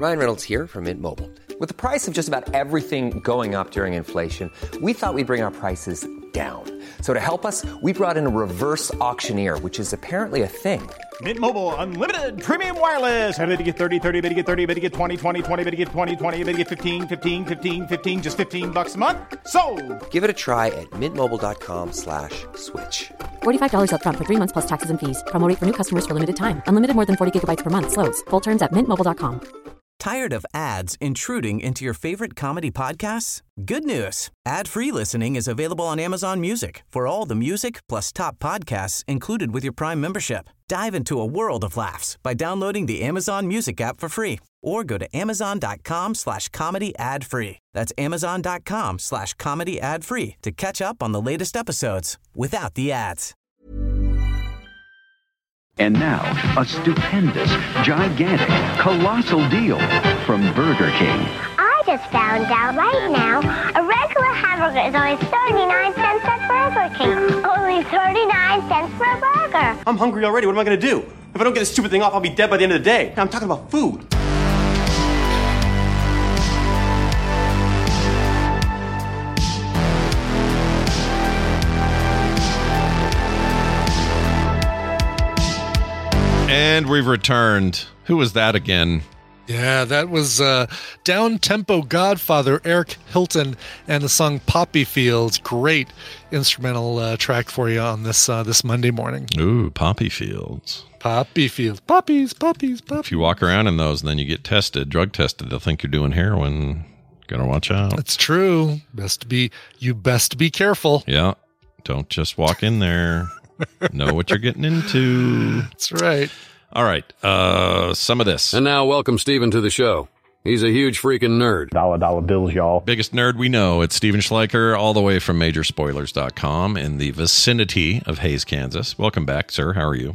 Ryan Reynolds here from Mint Mobile. With the price of just about everything going up during inflation, we thought we'd bring our prices down. So to help us, we brought in a reverse auctioneer, which is apparently a thing. Mint Mobile Unlimited Premium Wireless. How to get 30, 30, bit to get 30, bit to get 20, 20, 20, bit to get 20, 20, bit to get 15, 15, 15, 15, just $15 a month? Sold! Give it a try at mintmobile.com/switch. $45 up front for 3 months plus taxes and fees. Promo rate for new customers for limited time. Unlimited more than 40 gigabytes per month. Slows full terms at mintmobile.com. Tired of ads intruding into your favorite comedy podcasts? Good news. Ad-free listening is available on Amazon Music for all the music plus top podcasts included with your Prime membership. Dive into a world of laughs by downloading the Amazon Music app for free or go to amazon.com/comedy ad-free. That's amazon.com/comedy ad-free to catch up on the latest episodes without the ads. And now, a stupendous, gigantic, colossal deal from Burger King. I just found out right now, a regular hamburger is only 39 cents at Burger King. Only 39 cents for a burger. I'm hungry already. What am I going to do? If I don't get this stupid thing off, I'll be dead by the end of the day. I'm talking about food. And we've returned. Who was that again? Yeah, that was down-tempo Godfather Eric Hilton and the song Poppy Fields. Great instrumental track for you on this this Monday morning. Ooh, Poppy Fields. Poppy Fields. Puppies, puppies, puppies. If you walk around in those and then you get tested, drug tested, they'll think you're doing heroin. Gotta watch out. That's true. You best be careful. Yeah. Don't just walk in there. Know what you're getting into. That's right. All right. Some of this. And now welcome Steven to the show. He's a huge freaking nerd. Dollar bills, y'all. Biggest nerd we know. It's Steven Schleicher, all the way from Majorspoilers.com in the vicinity of Hays, Kansas. Welcome back, sir. How are you?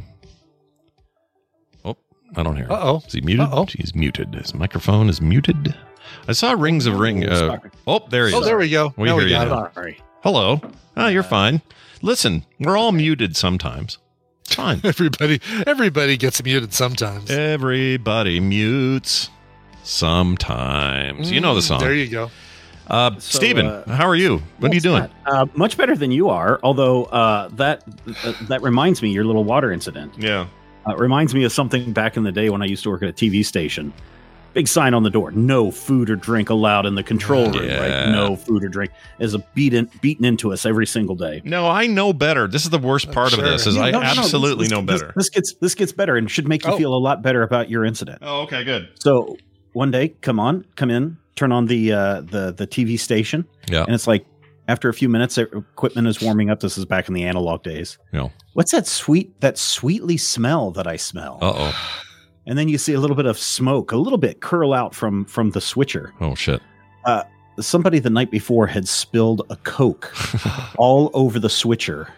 Oh, I don't hear him. Uh-oh. Is he muted? Uh-oh. He's muted. His microphone is muted. I saw rings of ring. Oh, there he is. Oh, there we go. We now hear we got you. it. Sorry. Hello. Oh, you're fine. Listen, we're all muted sometimes. It's fine. Everybody gets muted sometimes. Everybody mutes sometimes. You know the song. There you go. Steven, how are you? What are you doing? Much better than you are, although that reminds me, your little water incident. Yeah. Reminds me of something back in the day when I used to work at a TV station. Big sign on the door, no food or drink allowed in the control room, right? No food or drink is beaten into us every single day. No, I know better. This is the worst part of this. I absolutely know better. This gets better and should make you feel a lot better about your incident. Oh, okay, good. So one day, come in, turn on the TV station. Yeah. And it's like after a few minutes, equipment is warming up. This is back in the analog days. Yeah. What's that sweetly smell that I smell? Uh-oh. And then you see a little bit of smoke, a little bit curl out from the switcher. Oh, shit. Somebody the night before had spilled a Coke all over the switcher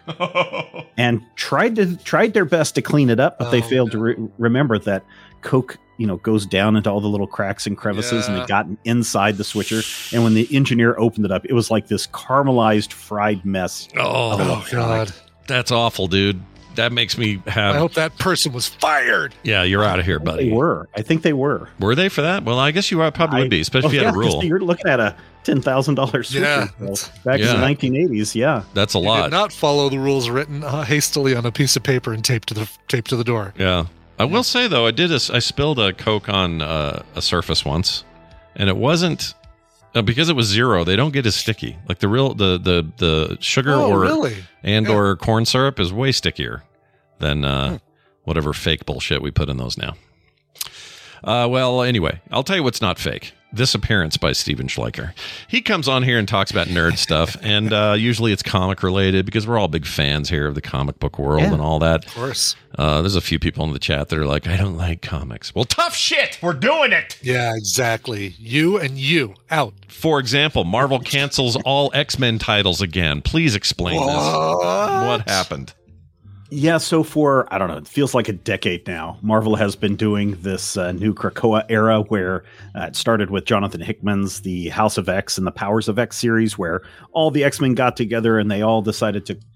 and tried their best to clean it up, but they failed to remember that Coke, goes down into all the little cracks and crevices, and it got inside the switcher. And when the engineer opened it up, it was like this caramelized fried mess. Oh God. That's awful, dude. That makes me have... I hope that person was fired. Yeah, you're out of here, buddy. They were. I think they were. Were they for that? Well, I guess you probably would be, especially if you had a rule. You're looking at a $10,000 switcher back in the 1980s. Yeah, that's a lot. You did not follow the rules written hastily on a piece of paper and taped to the door. Yeah, I will say though, I spilled a Coke on a surface once, and it wasn't because it was zero. They don't get as sticky. Like the sugar or corn syrup is way stickier than whatever fake bullshit we put in those now. Well, anyway, I'll tell you what's not fake. This appearance by Steven Schleicher. He comes on here and talks about nerd stuff, and usually it's comic related because we're all big fans here of the comic book world and all that. Of course. There's a few people in the chat that are like, I don't like comics. Well, tough shit. We're doing it. Yeah, exactly. You and you out. For example, Marvel cancels all X-Men titles again. Please explain this. What happened? Yeah, so for, I don't know, it feels like a decade now, Marvel has been doing this new Krakoa era where it started with Jonathan Hickman's The House of X and the Powers of X series, where all the X-Men got together and they all decided to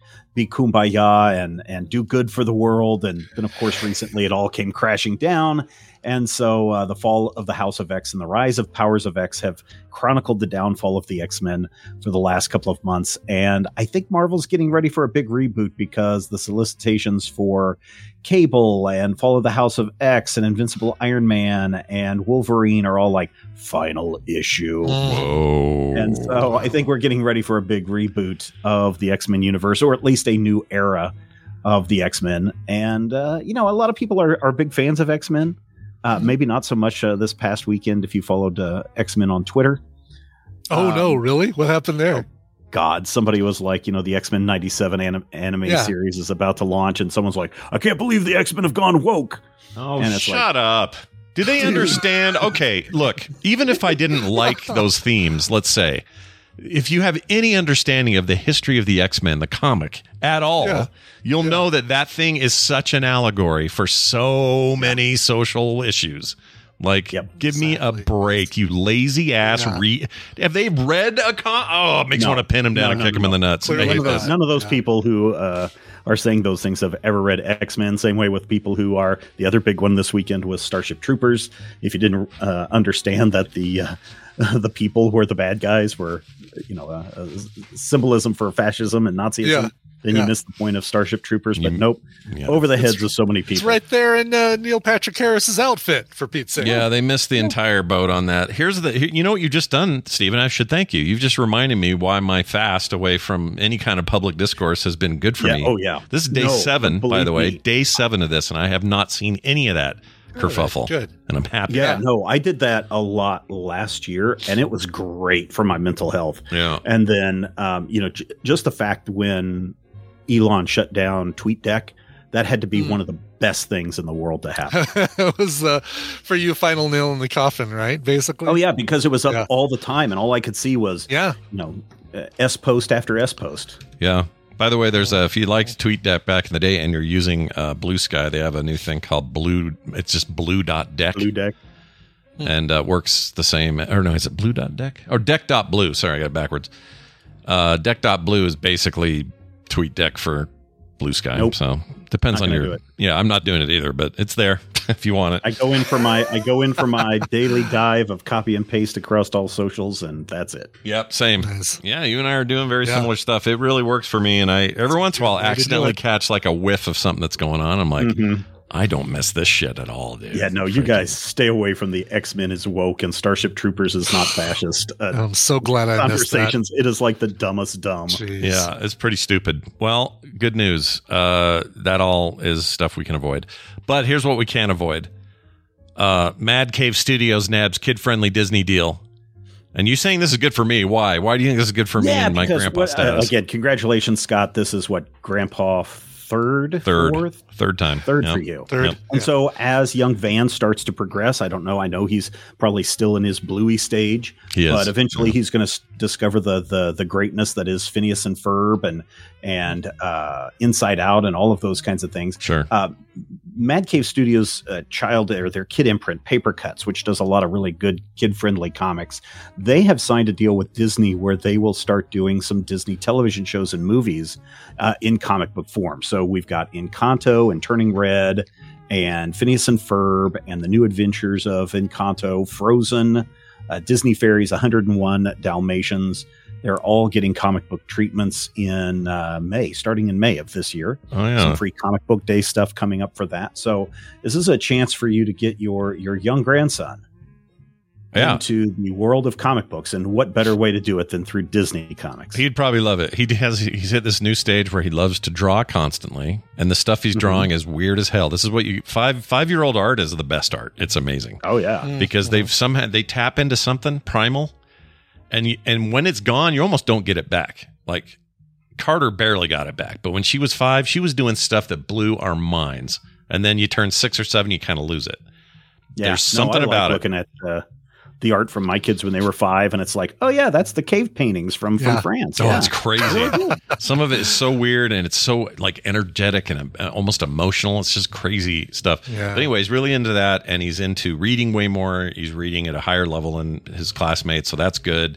be kumbaya and do good for the world. And then, of course, recently it all came crashing down. And so the fall of the House of X and the rise of Powers of X have chronicled the downfall of the X-Men for the last couple of months. And I think Marvel's getting ready for a big reboot because the solicitations for Cable and Fall of the House of X and Invincible Iron Man and Wolverine are all like final issue. Whoa. And so I think we're getting ready for a big reboot of the X-Men universe, or at least a new era of the X-Men. And, a lot of people are big fans of X-Men. Maybe not so much this past weekend if you followed X-Men on Twitter. Oh, no, really? What happened there? God, somebody was like, the X-Men 97 anime series is about to launch, and someone's like, I can't believe the X-Men have gone woke. Oh, and shut up. Do they understand? Okay, look, even if I didn't like those themes, let's say, if you have any understanding of the history of the X-Men, the comic, at all, you'll know that thing is such an allegory for so many social issues. Like, give me a break, you lazy ass. Have they read a it makes me want to pin him down and kick him in the nuts. None of those people who are saying those things have ever read X-Men. Same way with people who are, the other big one this weekend was Starship Troopers. If you didn't understand that the people who are the bad guys were, symbolism for fascism and Nazism, then you missed the point of Starship Troopers. But nope, over the heads of so many people. It's right there in Neil Patrick Harris's outfit, for Pete's sake. Yeah, they missed the entire boat on that. Here's you know what you've just done, Stephen? I should thank you. You've just reminded me why my fast away from any kind of public discourse has been good for me. Oh, yeah. This is day 7, by the way. Day 7 of this, and I have not seen any of that kerfuffle. Good. And I'm happy. Yeah, no, I did that a lot last year, and it was great for my mental health. Yeah. And then, just the fact when Elon shut down TweetDeck, that had to be one of the best things in the world to happen. It was for you, final nail in the coffin, right? Basically. Oh yeah, because it was up all the time, and all I could see was S post after S post. Yeah. By the way, there's if you liked TweetDeck back in the day and you're using Blue Sky, they have a new thing called Blue. It's just blue.deck. Blue Deck. And works the same. Or no, is it blue.deck? Or deck.blue. Sorry, I got it backwards. Deck.blue is basically TweetDeck for Blue Sky. Nope. So depends on your. Yeah, I'm not doing it either, but it's there if you want it. I go in for my daily dive of copy and paste across all socials, and that's it. Yep, same. Nice. Yeah, you and I are doing very similar stuff. It really works for me, and I every once in a while accidentally catch like a whiff of something that's going on. I'm like, I don't miss this shit at all, dude. Yeah, no, you guys stay away from the X-Men is woke and Starship Troopers is not fascist. I'm so glad I missed that. It is like the dumbest dumb. Jeez. Yeah, it's pretty stupid. Well, good news. That all is stuff we can avoid. But here's what we can't avoid. Mad Cave Studios nabs kid-friendly Disney deal. And you saying this is good for me. Why? Why do you think this is good for me and my grandpa status? Again, congratulations, Scott. This is what grandpa third time for you. Third. And so as young Van starts to progress, I don't know. I know he's probably still in his Bluey stage, but eventually he's going to discover the greatness that is Phineas and Ferb and Inside Out and all of those kinds of things. Sure. Mad Cave Studios their kid imprint, Paper Cuts, which does a lot of really good kid-friendly comics, they have signed a deal with Disney where they will start doing some Disney television shows and movies in comic book form. So we've got Encanto and Turning Red and Phineas and Ferb and the New Adventures of Encanto, Frozen, Disney Fairies, 101 Dalmatians. They're all getting comic book treatments in May, starting in May of this year. Oh, yeah. Some free comic book day stuff coming up for that. So this is a chance for you to get your young grandson into the world of comic books. And what better way to do it than through Disney comics? He'd probably love it. He's hit this new stage where he loves to draw constantly. And the stuff he's drawing is weird as hell. This is what five-year-old art is the best art. It's amazing. Oh, yeah. Because they tap into something primal. And when it's gone, you almost don't get it back. Like Carter barely got it back. But when she was 5, she was doing stuff that blew our minds. And then you turn 6 or 7, you kind of lose it. Yeah, there's something about looking at the art from my kids when they were 5, and it's like, oh yeah, that's the cave paintings from France. Oh, it's crazy. Some of it is so weird, and it's so like energetic and almost emotional. It's just crazy stuff. Yeah. But anyway, he's really into that, and he's into reading way more. He's reading at a higher level than his classmates, so that's good.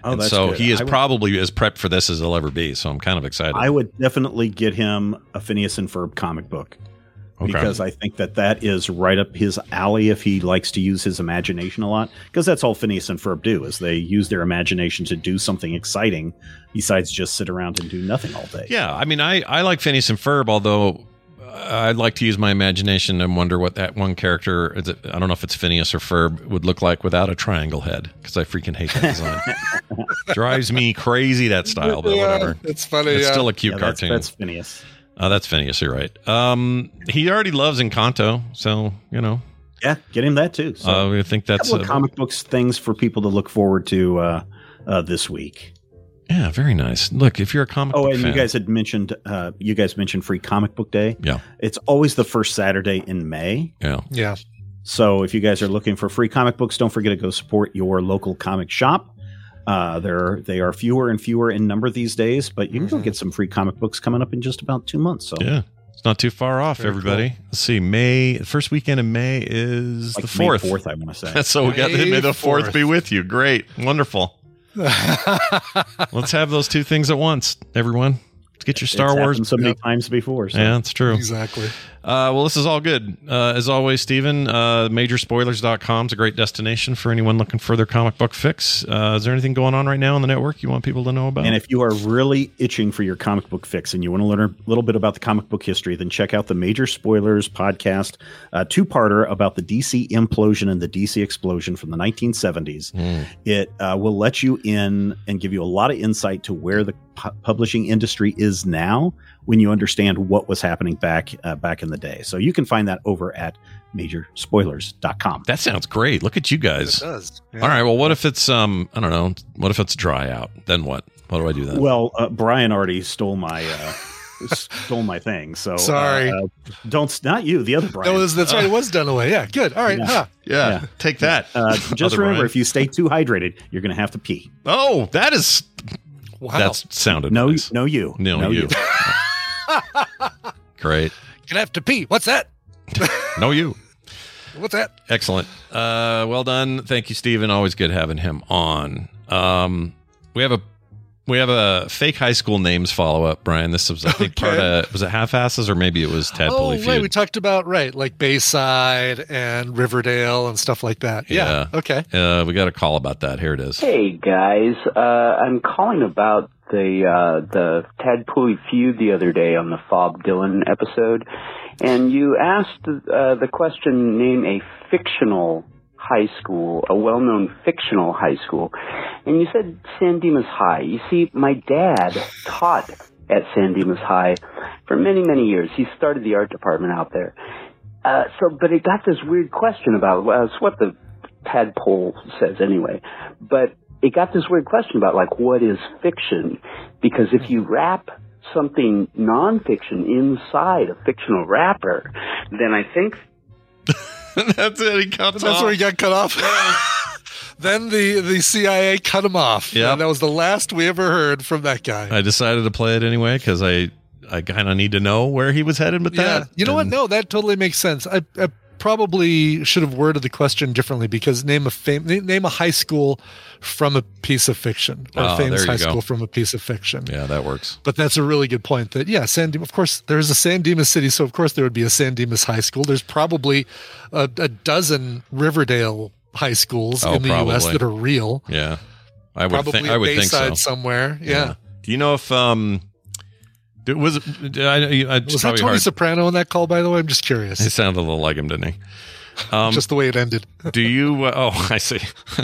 And so he is probably as prepped for this as he'll ever be. So I'm kind of excited. I would definitely get him a Phineas and Ferb comic book. Because I think that is right up his alley if he likes to use his imagination a lot. Because that's all Phineas and Ferb do, is they use their imagination to do something exciting besides just sit around and do nothing all day. Yeah, I mean, I like Phineas and Ferb, although I'd like to use my imagination and wonder what that one character, I don't know if it's Phineas or Ferb, would look like without a triangle head, because I freaking hate that design. Drives me crazy, that style, but whatever. It's funny. It's still a cute cartoon. That's Phineas. That's Phineas, you're right. He already loves Encanto, so, Yeah, get him that too. So I think that's comic books things for people to look forward to this week. Yeah, very nice. Look, if you're a comic book fan. You guys had mentioned, Free Comic Book Day. Yeah. It's always the first Saturday in May. Yeah. Yeah. So if you guys are looking for free comic books, don't forget to go support your local comic shop. They are fewer and fewer in number these days, but you can go get some free comic books coming up in just about 2 months. So yeah, it's not too far off, very everybody. Cool. Let's see, the first weekend in May is the 4th. May 4th, I want to say. So we got May the 4th be with you. Great. Wonderful. Let's have those two things at once, everyone. Let's get your Star Wars. So many times before. So. Yeah, that's true. Exactly. Well, this is all good. As always, Stephen, majorspoilers.com is a great destination for anyone looking for their comic book fix. Is there anything going on right now on the network you want people to know about? And if you are really itching for your comic book fix and you want to learn a little bit about the comic book history, then check out the Major Spoilers podcast, two-parter about the DC implosion and the DC explosion from the 1970s. It will let you in and give you a lot of insight to where the publishing industry is now when you understand what was happening back in the day. So you can find that over at majorspoilers.com. That sounds great. Look at you guys. It does. Yeah. All right. Well, what if it's, I don't know, what if it's dry out? Then what? What do I do then? Well, Brian already stole my thing. So sorry. Not you, the other Brian. That's right. It was done away. Yeah. Good. All right. Yeah. Take that. Just remember, Brian. If you stay too hydrated, you're going to have to pee. Oh, that is. Wow. That sounded no, nice. No, you. Great. Gonna have to pee. What's that? No, you. What's that? Excellent. Well done. Thank you, Stephen. Always good having him on. We have a fake high school names follow up, Brian. This was, I think, part of, was it Half-Asses or maybe it was Tadpole Feud? Right. We talked about, like Bayside and Riverdale and stuff like that. Yeah. Okay. We got a call about that. Here it is. Hey, guys. I'm calling about the Tadpole Feud the other day on the Bob Dylan episode. And you asked the question, name a fictional high school, a well-known fictional high school. And you said San Dimas High. You see, my dad taught at San Dimas High for many, many years. He started the art department out there. But it got this weird question about, well, it's what the tadpole says anyway, but it got this weird question about, what is fiction? Because if you wrap something nonfiction inside a fictional wrapper, then I think... That's it. That's where he got cut off. Then the CIA cut him off. Yeah, that was the last we ever heard from that guy. I decided to play it anyway because I kind of need to know where he was headed with that. You know what? No, that totally makes sense. I probably should have worded the question differently because name a high school from a piece of fiction, or a famous high school from a piece of fiction. Yeah, that works. But that's a really good point. That of course, there's a San Dimas city, so of course there would be a San Dimas high school. There's probably a dozen Riverdale high schools in the U.S. that are real. Yeah, I would probably think so. Somewhere. Yeah. Do you know if was that Tony Soprano on that call? By the way, I'm just curious. He sounded a little like him, didn't he? Just the way it ended. Do you? I see.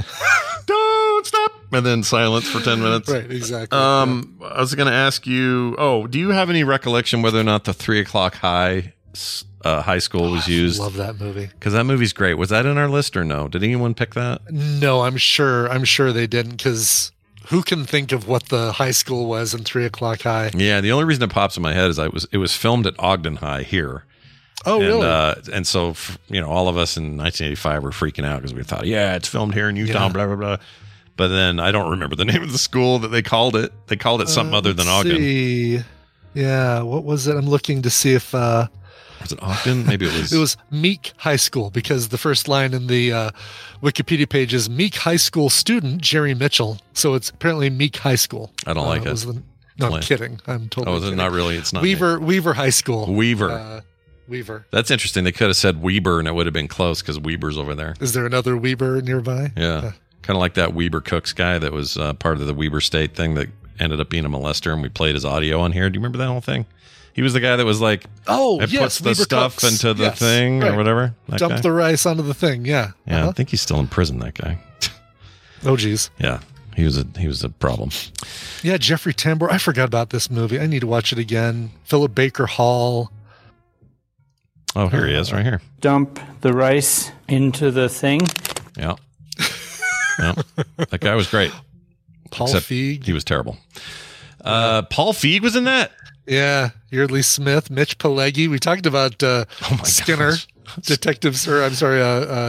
Don't stop, and then silence for 10 minutes. Right, exactly. I was going to ask you. Oh, do you have any recollection whether or not the 3 o'clock high school was used? I love that movie because that movie's great. Was that in our list or no? Did anyone pick that? No, I'm sure they didn't because. Who can think of what the high school was in 3 o'clock high? Yeah, the only reason it pops in my head is it was filmed at Ogden High here. Oh, really? And so, all of us in 1985 were freaking out because we thought, yeah, it's filmed here in Utah, blah, blah, blah. But then I don't remember the name of the school that they called it. They called it something other than Ogden. See. Yeah, what was it? I'm looking to see if Was it Ogden? Maybe it was. It was Meek High School, because the first line in the Wikipedia page is Meek High School student Jerry Mitchell. So it's apparently Meek High School. I don't like it. No, I'm kidding. I'm totally kidding. Not really. It's not Weaver High School. Weaver. Weaver. That's interesting. They could have said Weber, and it would have been close because Weber's over there. Is there another Weber nearby? Yeah. Kind of like that Weber Cooks guy that was part of the Weber State thing that ended up being a molester, and we played his audio on here. Do you remember that whole thing? He was the guy that was like, puts the Weber stuff Cooks. into the thing or whatever. Dump the rice onto the thing. Yeah. Yeah. I think he's still in prison, that guy. Oh, geez. Yeah. He was a problem. Yeah, Jeffrey Tambor. I forgot about this movie. I need to watch it again. Philip Baker Hall. Oh, here he is, right here. Dump the rice into the thing. Yeah. Yeah. That guy was great. Paul Feig. He was terrible. Paul Feig was in that? Yeah. Yeardley Smith, Mitch Pileggi. We talked about Skinner. Detectives, or I'm sorry,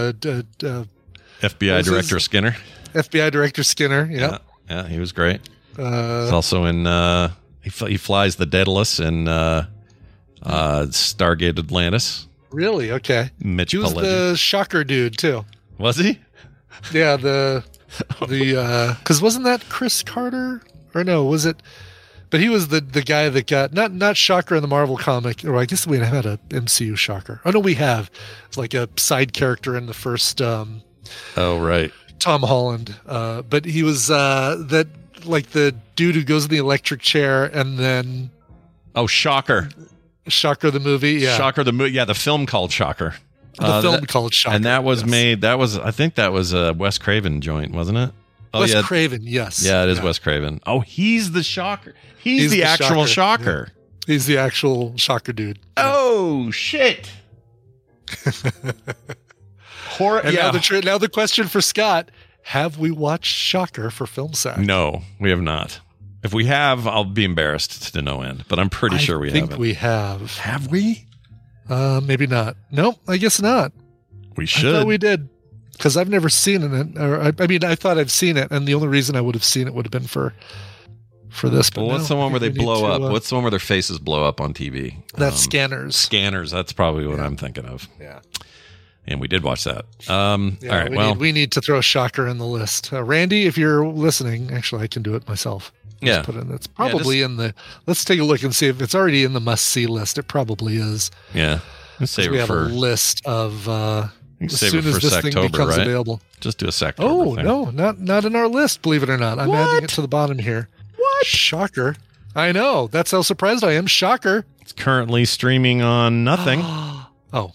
FBI Director Skinner. FBI Director Skinner. Yep. Yeah, he was great. He's also in he flies the Daedalus in Stargate Atlantis. Really? Okay. Mitch He was Pileggi. the Shocker dude too. Was he? Yeah, the because wasn't that Chris Carter? Or no, was it? But he was the guy that got not Shocker in the Marvel comic, or I guess we had a MCU Shocker. Oh no, we have. It's like a side character in the first oh right. Tom Holland. But he was that like the dude who goes in the electric chair and then Shocker. Shocker the movie, yeah. Shocker the movie, yeah, the film called Shocker. The film called Shocker. And that was made, I think that was a Wes Craven joint, wasn't it? Oh, Wes Craven, yes. Yeah, it is Wes Craven. Oh, he's the Shocker. He's the actual Shocker. Yeah. He's the actual Shocker dude. Oh, shit. And now the question for Scott, have we watched Shocker for Film Sack? No, we have not. If we have, I'll be embarrassed to no end, but I'm pretty sure we haven't. I think we have. Have we? Maybe not. Nope, I guess not. We should. I thought we did. Because I've never seen it. I thought I've seen it, and the only reason I would have seen it would have been for this. But what's the one where they blow up? What's the one where their faces blow up on TV? That's Scanners. Scanners. That's probably what I'm thinking of. Yeah. And we did watch that. All right. We need to throw Shocker in the list. Randy, if you're listening, actually, I can do it myself. Yeah. Put in. It's probably in the. Let's take a look and see if it's already in the must-see list. It probably is. Yeah. Let's save we it have for a list of. As save soon it for as this thing Sacktober, becomes right? available. Just do a Sacktober. Oh thing. no, not in our list. Believe it or not, I'm adding it to the bottom here. What? Shocker! I know. That's how surprised I am. Shocker. It's currently streaming on nothing. Oh.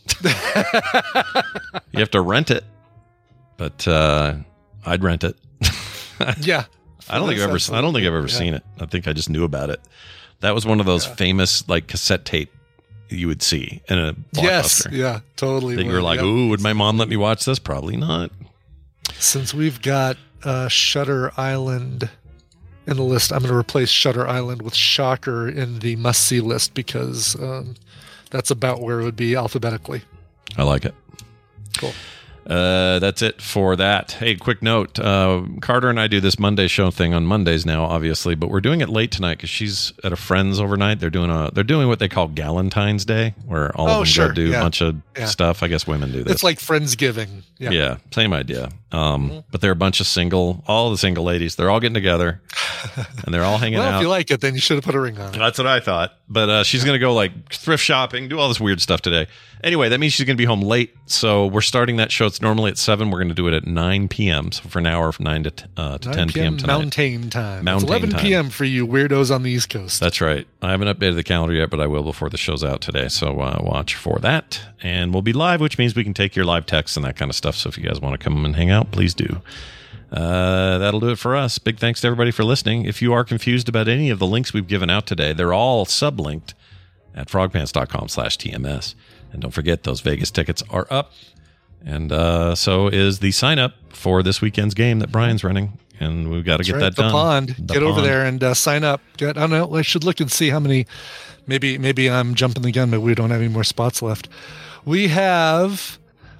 You have to rent it, but I'd rent it. Yeah. I don't think I've ever seen it. I think I just knew about it. That was one of those famous like cassette tape you would see in a Blockbuster. Yes, yeah, totally. That you were like, ooh, would my mom let me watch this? Probably not. Since we've got Shutter Island in the list, I'm going to replace Shutter Island with Shocker in the must-see list because that's about where it would be alphabetically. I like it. Cool. That's it for that. Hey, quick note. Carter and I do this Monday show thing on Mondays now, obviously, but we're doing it late tonight because she's at a friend's overnight. They're doing what they call Galentine's Day, where all of them go do a bunch of stuff. I guess women do this. It's like Friendsgiving. Yeah, same idea. But they're a bunch of all the single ladies. They're all getting together and they're all hanging out. Well, if you like it, then you should have put a ring on it. That's what I thought. But she's going to go like thrift shopping, do all this weird stuff today. Anyway, that means she's going to be home late. So we're starting that show. It's normally at 7. We're going to do it at 9 p.m. So for an hour from 9 to 10 p.m. tonight. Mountain time. Mountain it's 11 time. p.m. for you weirdos on the East Coast. That's right. I haven't updated the calendar yet, but I will before the show's out today. So watch for that. And we'll be live, which means we can take your live texts and that kind of stuff. So if you guys want to come and hang out, please do. That'll do it for us. Big thanks to everybody for listening. If you are confused about any of the links we've given out today, they're all sublinked at frogpants.com/TMS. And don't forget, those Vegas tickets are up. And so is the sign up for this weekend's game that Brian's running. And we've got to get that done. Get over there and sign up. I don't know. I should look and see how many. Maybe I'm jumping the gun, but we don't have any more spots left. We have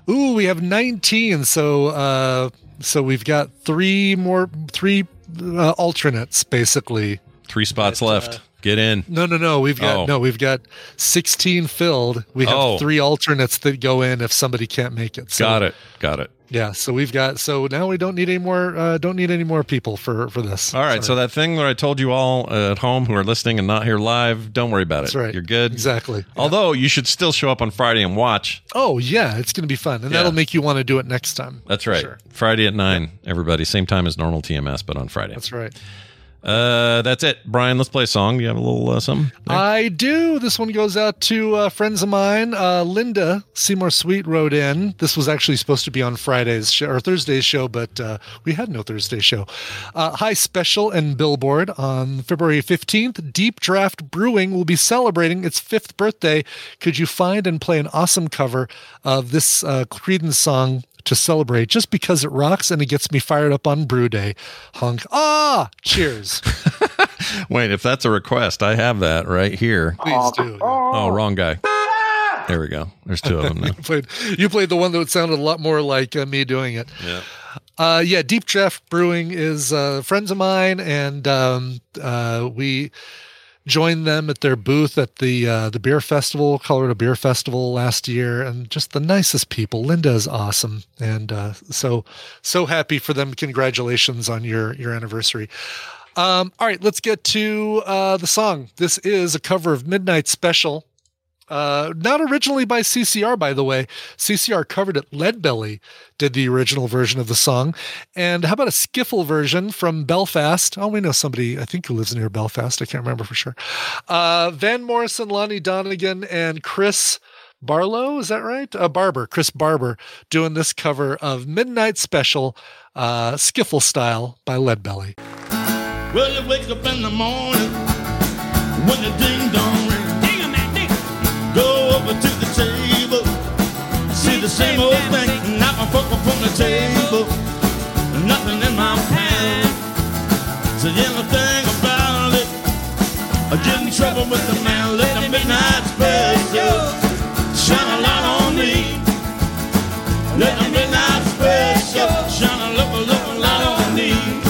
19. So we've got three alternates, basically. 3 spots left. Get in. No. We've got 16 filled. We have 3 alternates that go in if somebody can't make it. So, Got it. Yeah, so now we don't need any more people for this. All right, so that thing that I told you all at home who are listening and not here live, don't worry about it. That's right. You're good. Exactly. Yeah. Although you should still show up on Friday and watch. Oh yeah, it's going to be fun, and that'll make you want to do it next time. That's right. Sure. Friday at 9, everybody. Same time as normal TMS, but on Friday. That's right. That's it. Brian, let's play a song. Do you have a little something there? I do. This one goes out to friends of mine. Linda Seymour Sweet wrote in. This was actually supposed to be on Friday's show, or Thursday's show, but we had no Thursday show. Hi, Special and Billboard. On February 15th, Deep Draft Brewing will be celebrating its 5th birthday. Could you find and play an awesome cover of this Creedence song to celebrate, just because it rocks and it gets me fired up on brew day? Hunk. Cheers. Wait, if that's a request, I have that right here. Please do. Oh, wrong guy. There we go. There's 2 of them now. You played the one that sounded a lot more like me doing it. Yeah. Deep Draft Brewing is friends of mine, and we joined them at their booth at the beer festival, Colorado Beer Festival last year, and just the nicest people. Linda is awesome, and so happy for them. Congratulations on your anniversary. All right, let's get to the song. This is a cover of Midnight Special. Not originally by CCR, by the way. CCR covered it. Leadbelly did the original version of the song. And how about a skiffle version from Belfast? Oh, we know somebody, I think, who lives near Belfast. I can't remember for sure. Van Morrison, Lonnie Donegan, and Chris Barlow, is that right? Chris Barber, doing this cover of Midnight Special, skiffle style by Leadbelly. Well, you wake up in the morning when the ding-dong rings. Go over to the table, see the same old thing, knock my fork upon the table, nothing in my hand. So the only thing about it, I get in trouble with the man. Let the midnight special shine a light on me. Let the midnight special shine a little light on me.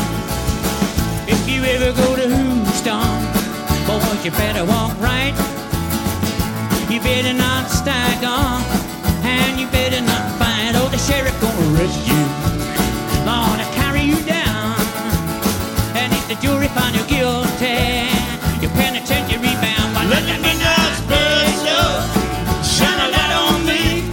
If you ever go to Houston, boy, you better walk right. You better not stagger, and you better not fight. Oh, the sheriff gonna arrest you, Lord, to carry you down. And if the jury find you guilty, your penitentiary bound. But let the midnight special shine a light on me.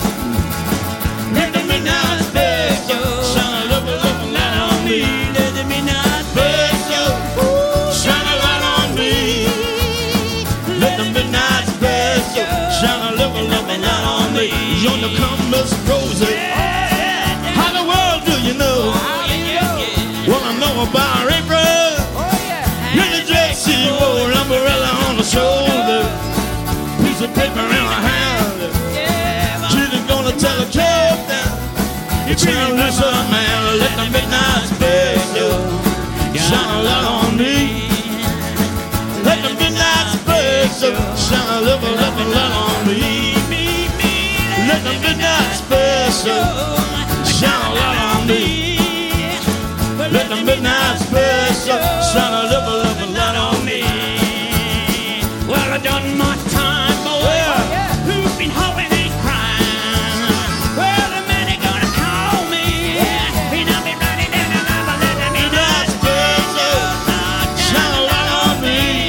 Let the midnight special shine a little light on me. Let the midnight special shine a light on me. Let the midnight special shine a little light on me. You're the Miss Rosie. How the world do you know? Well, I know about April. In the dress she wore, an umbrella on the shoulder, piece of paper in her hand. She's gonna tell the captain, you can't listen, man. Let the midnight special shine a light on me. Let the midnight special shine a little light on me. Let the midnight special shine a light on me. Let the midnight special shine a little light on me. Well, I done my time, boy. Who's been hoping and crying? Well, the man ain't gonna call me. He done been running down the line, but let the midnight special shine a light on me.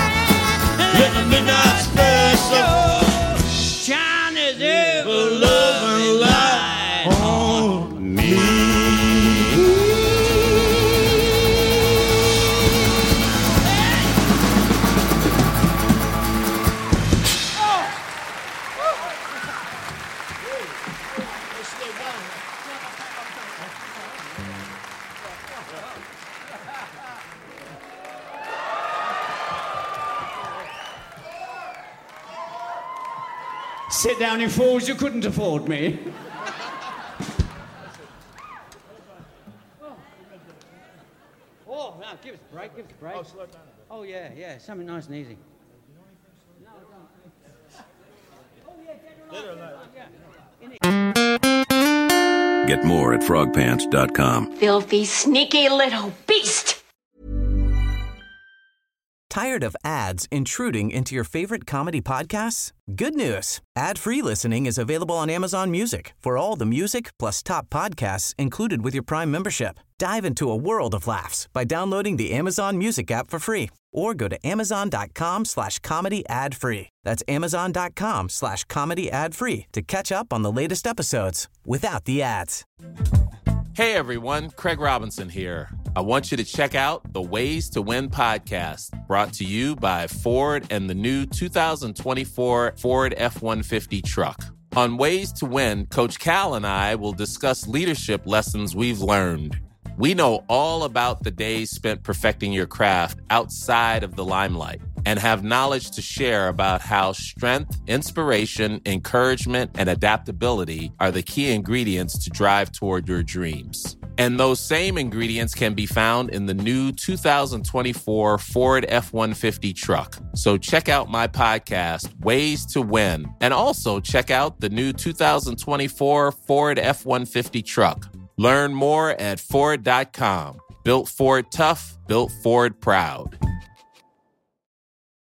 Let the midnight special shine as ever loving light on me. Sit down, you fools, you couldn't afford me. Oh, now, give us a break, Oh, slow down. Oh, yeah, something nice and easy. No, don't. Get more at frogpants.com. Filthy, sneaky little beast! Tired of ads intruding into your favorite comedy podcasts? Good news. Ad-free listening is available on Amazon Music for all the music plus top podcasts included with your Prime membership. Dive into a world of laughs by downloading the Amazon Music app for free or go to amazon.com/comedy ad-free. That's amazon.com/comedy ad-free to catch up on the latest episodes without the ads. Hey everyone, Craig Robinson here. I want you to check out the Ways to Win podcast, brought to you by Ford and the new 2024 Ford F-150 truck. On Ways to Win, Coach Cal and I will discuss leadership lessons we've learned. We know all about the days spent perfecting your craft outside of the limelight and have knowledge to share about how strength, inspiration, encouragement, and adaptability are the key ingredients to drive toward your dreams. And those same ingredients can be found in the new 2024 Ford F-150 truck. So check out my podcast, Ways to Win, and also check out the new 2024 Ford F-150 truck. Learn more at Ford.com. Built Ford tough, built Ford proud.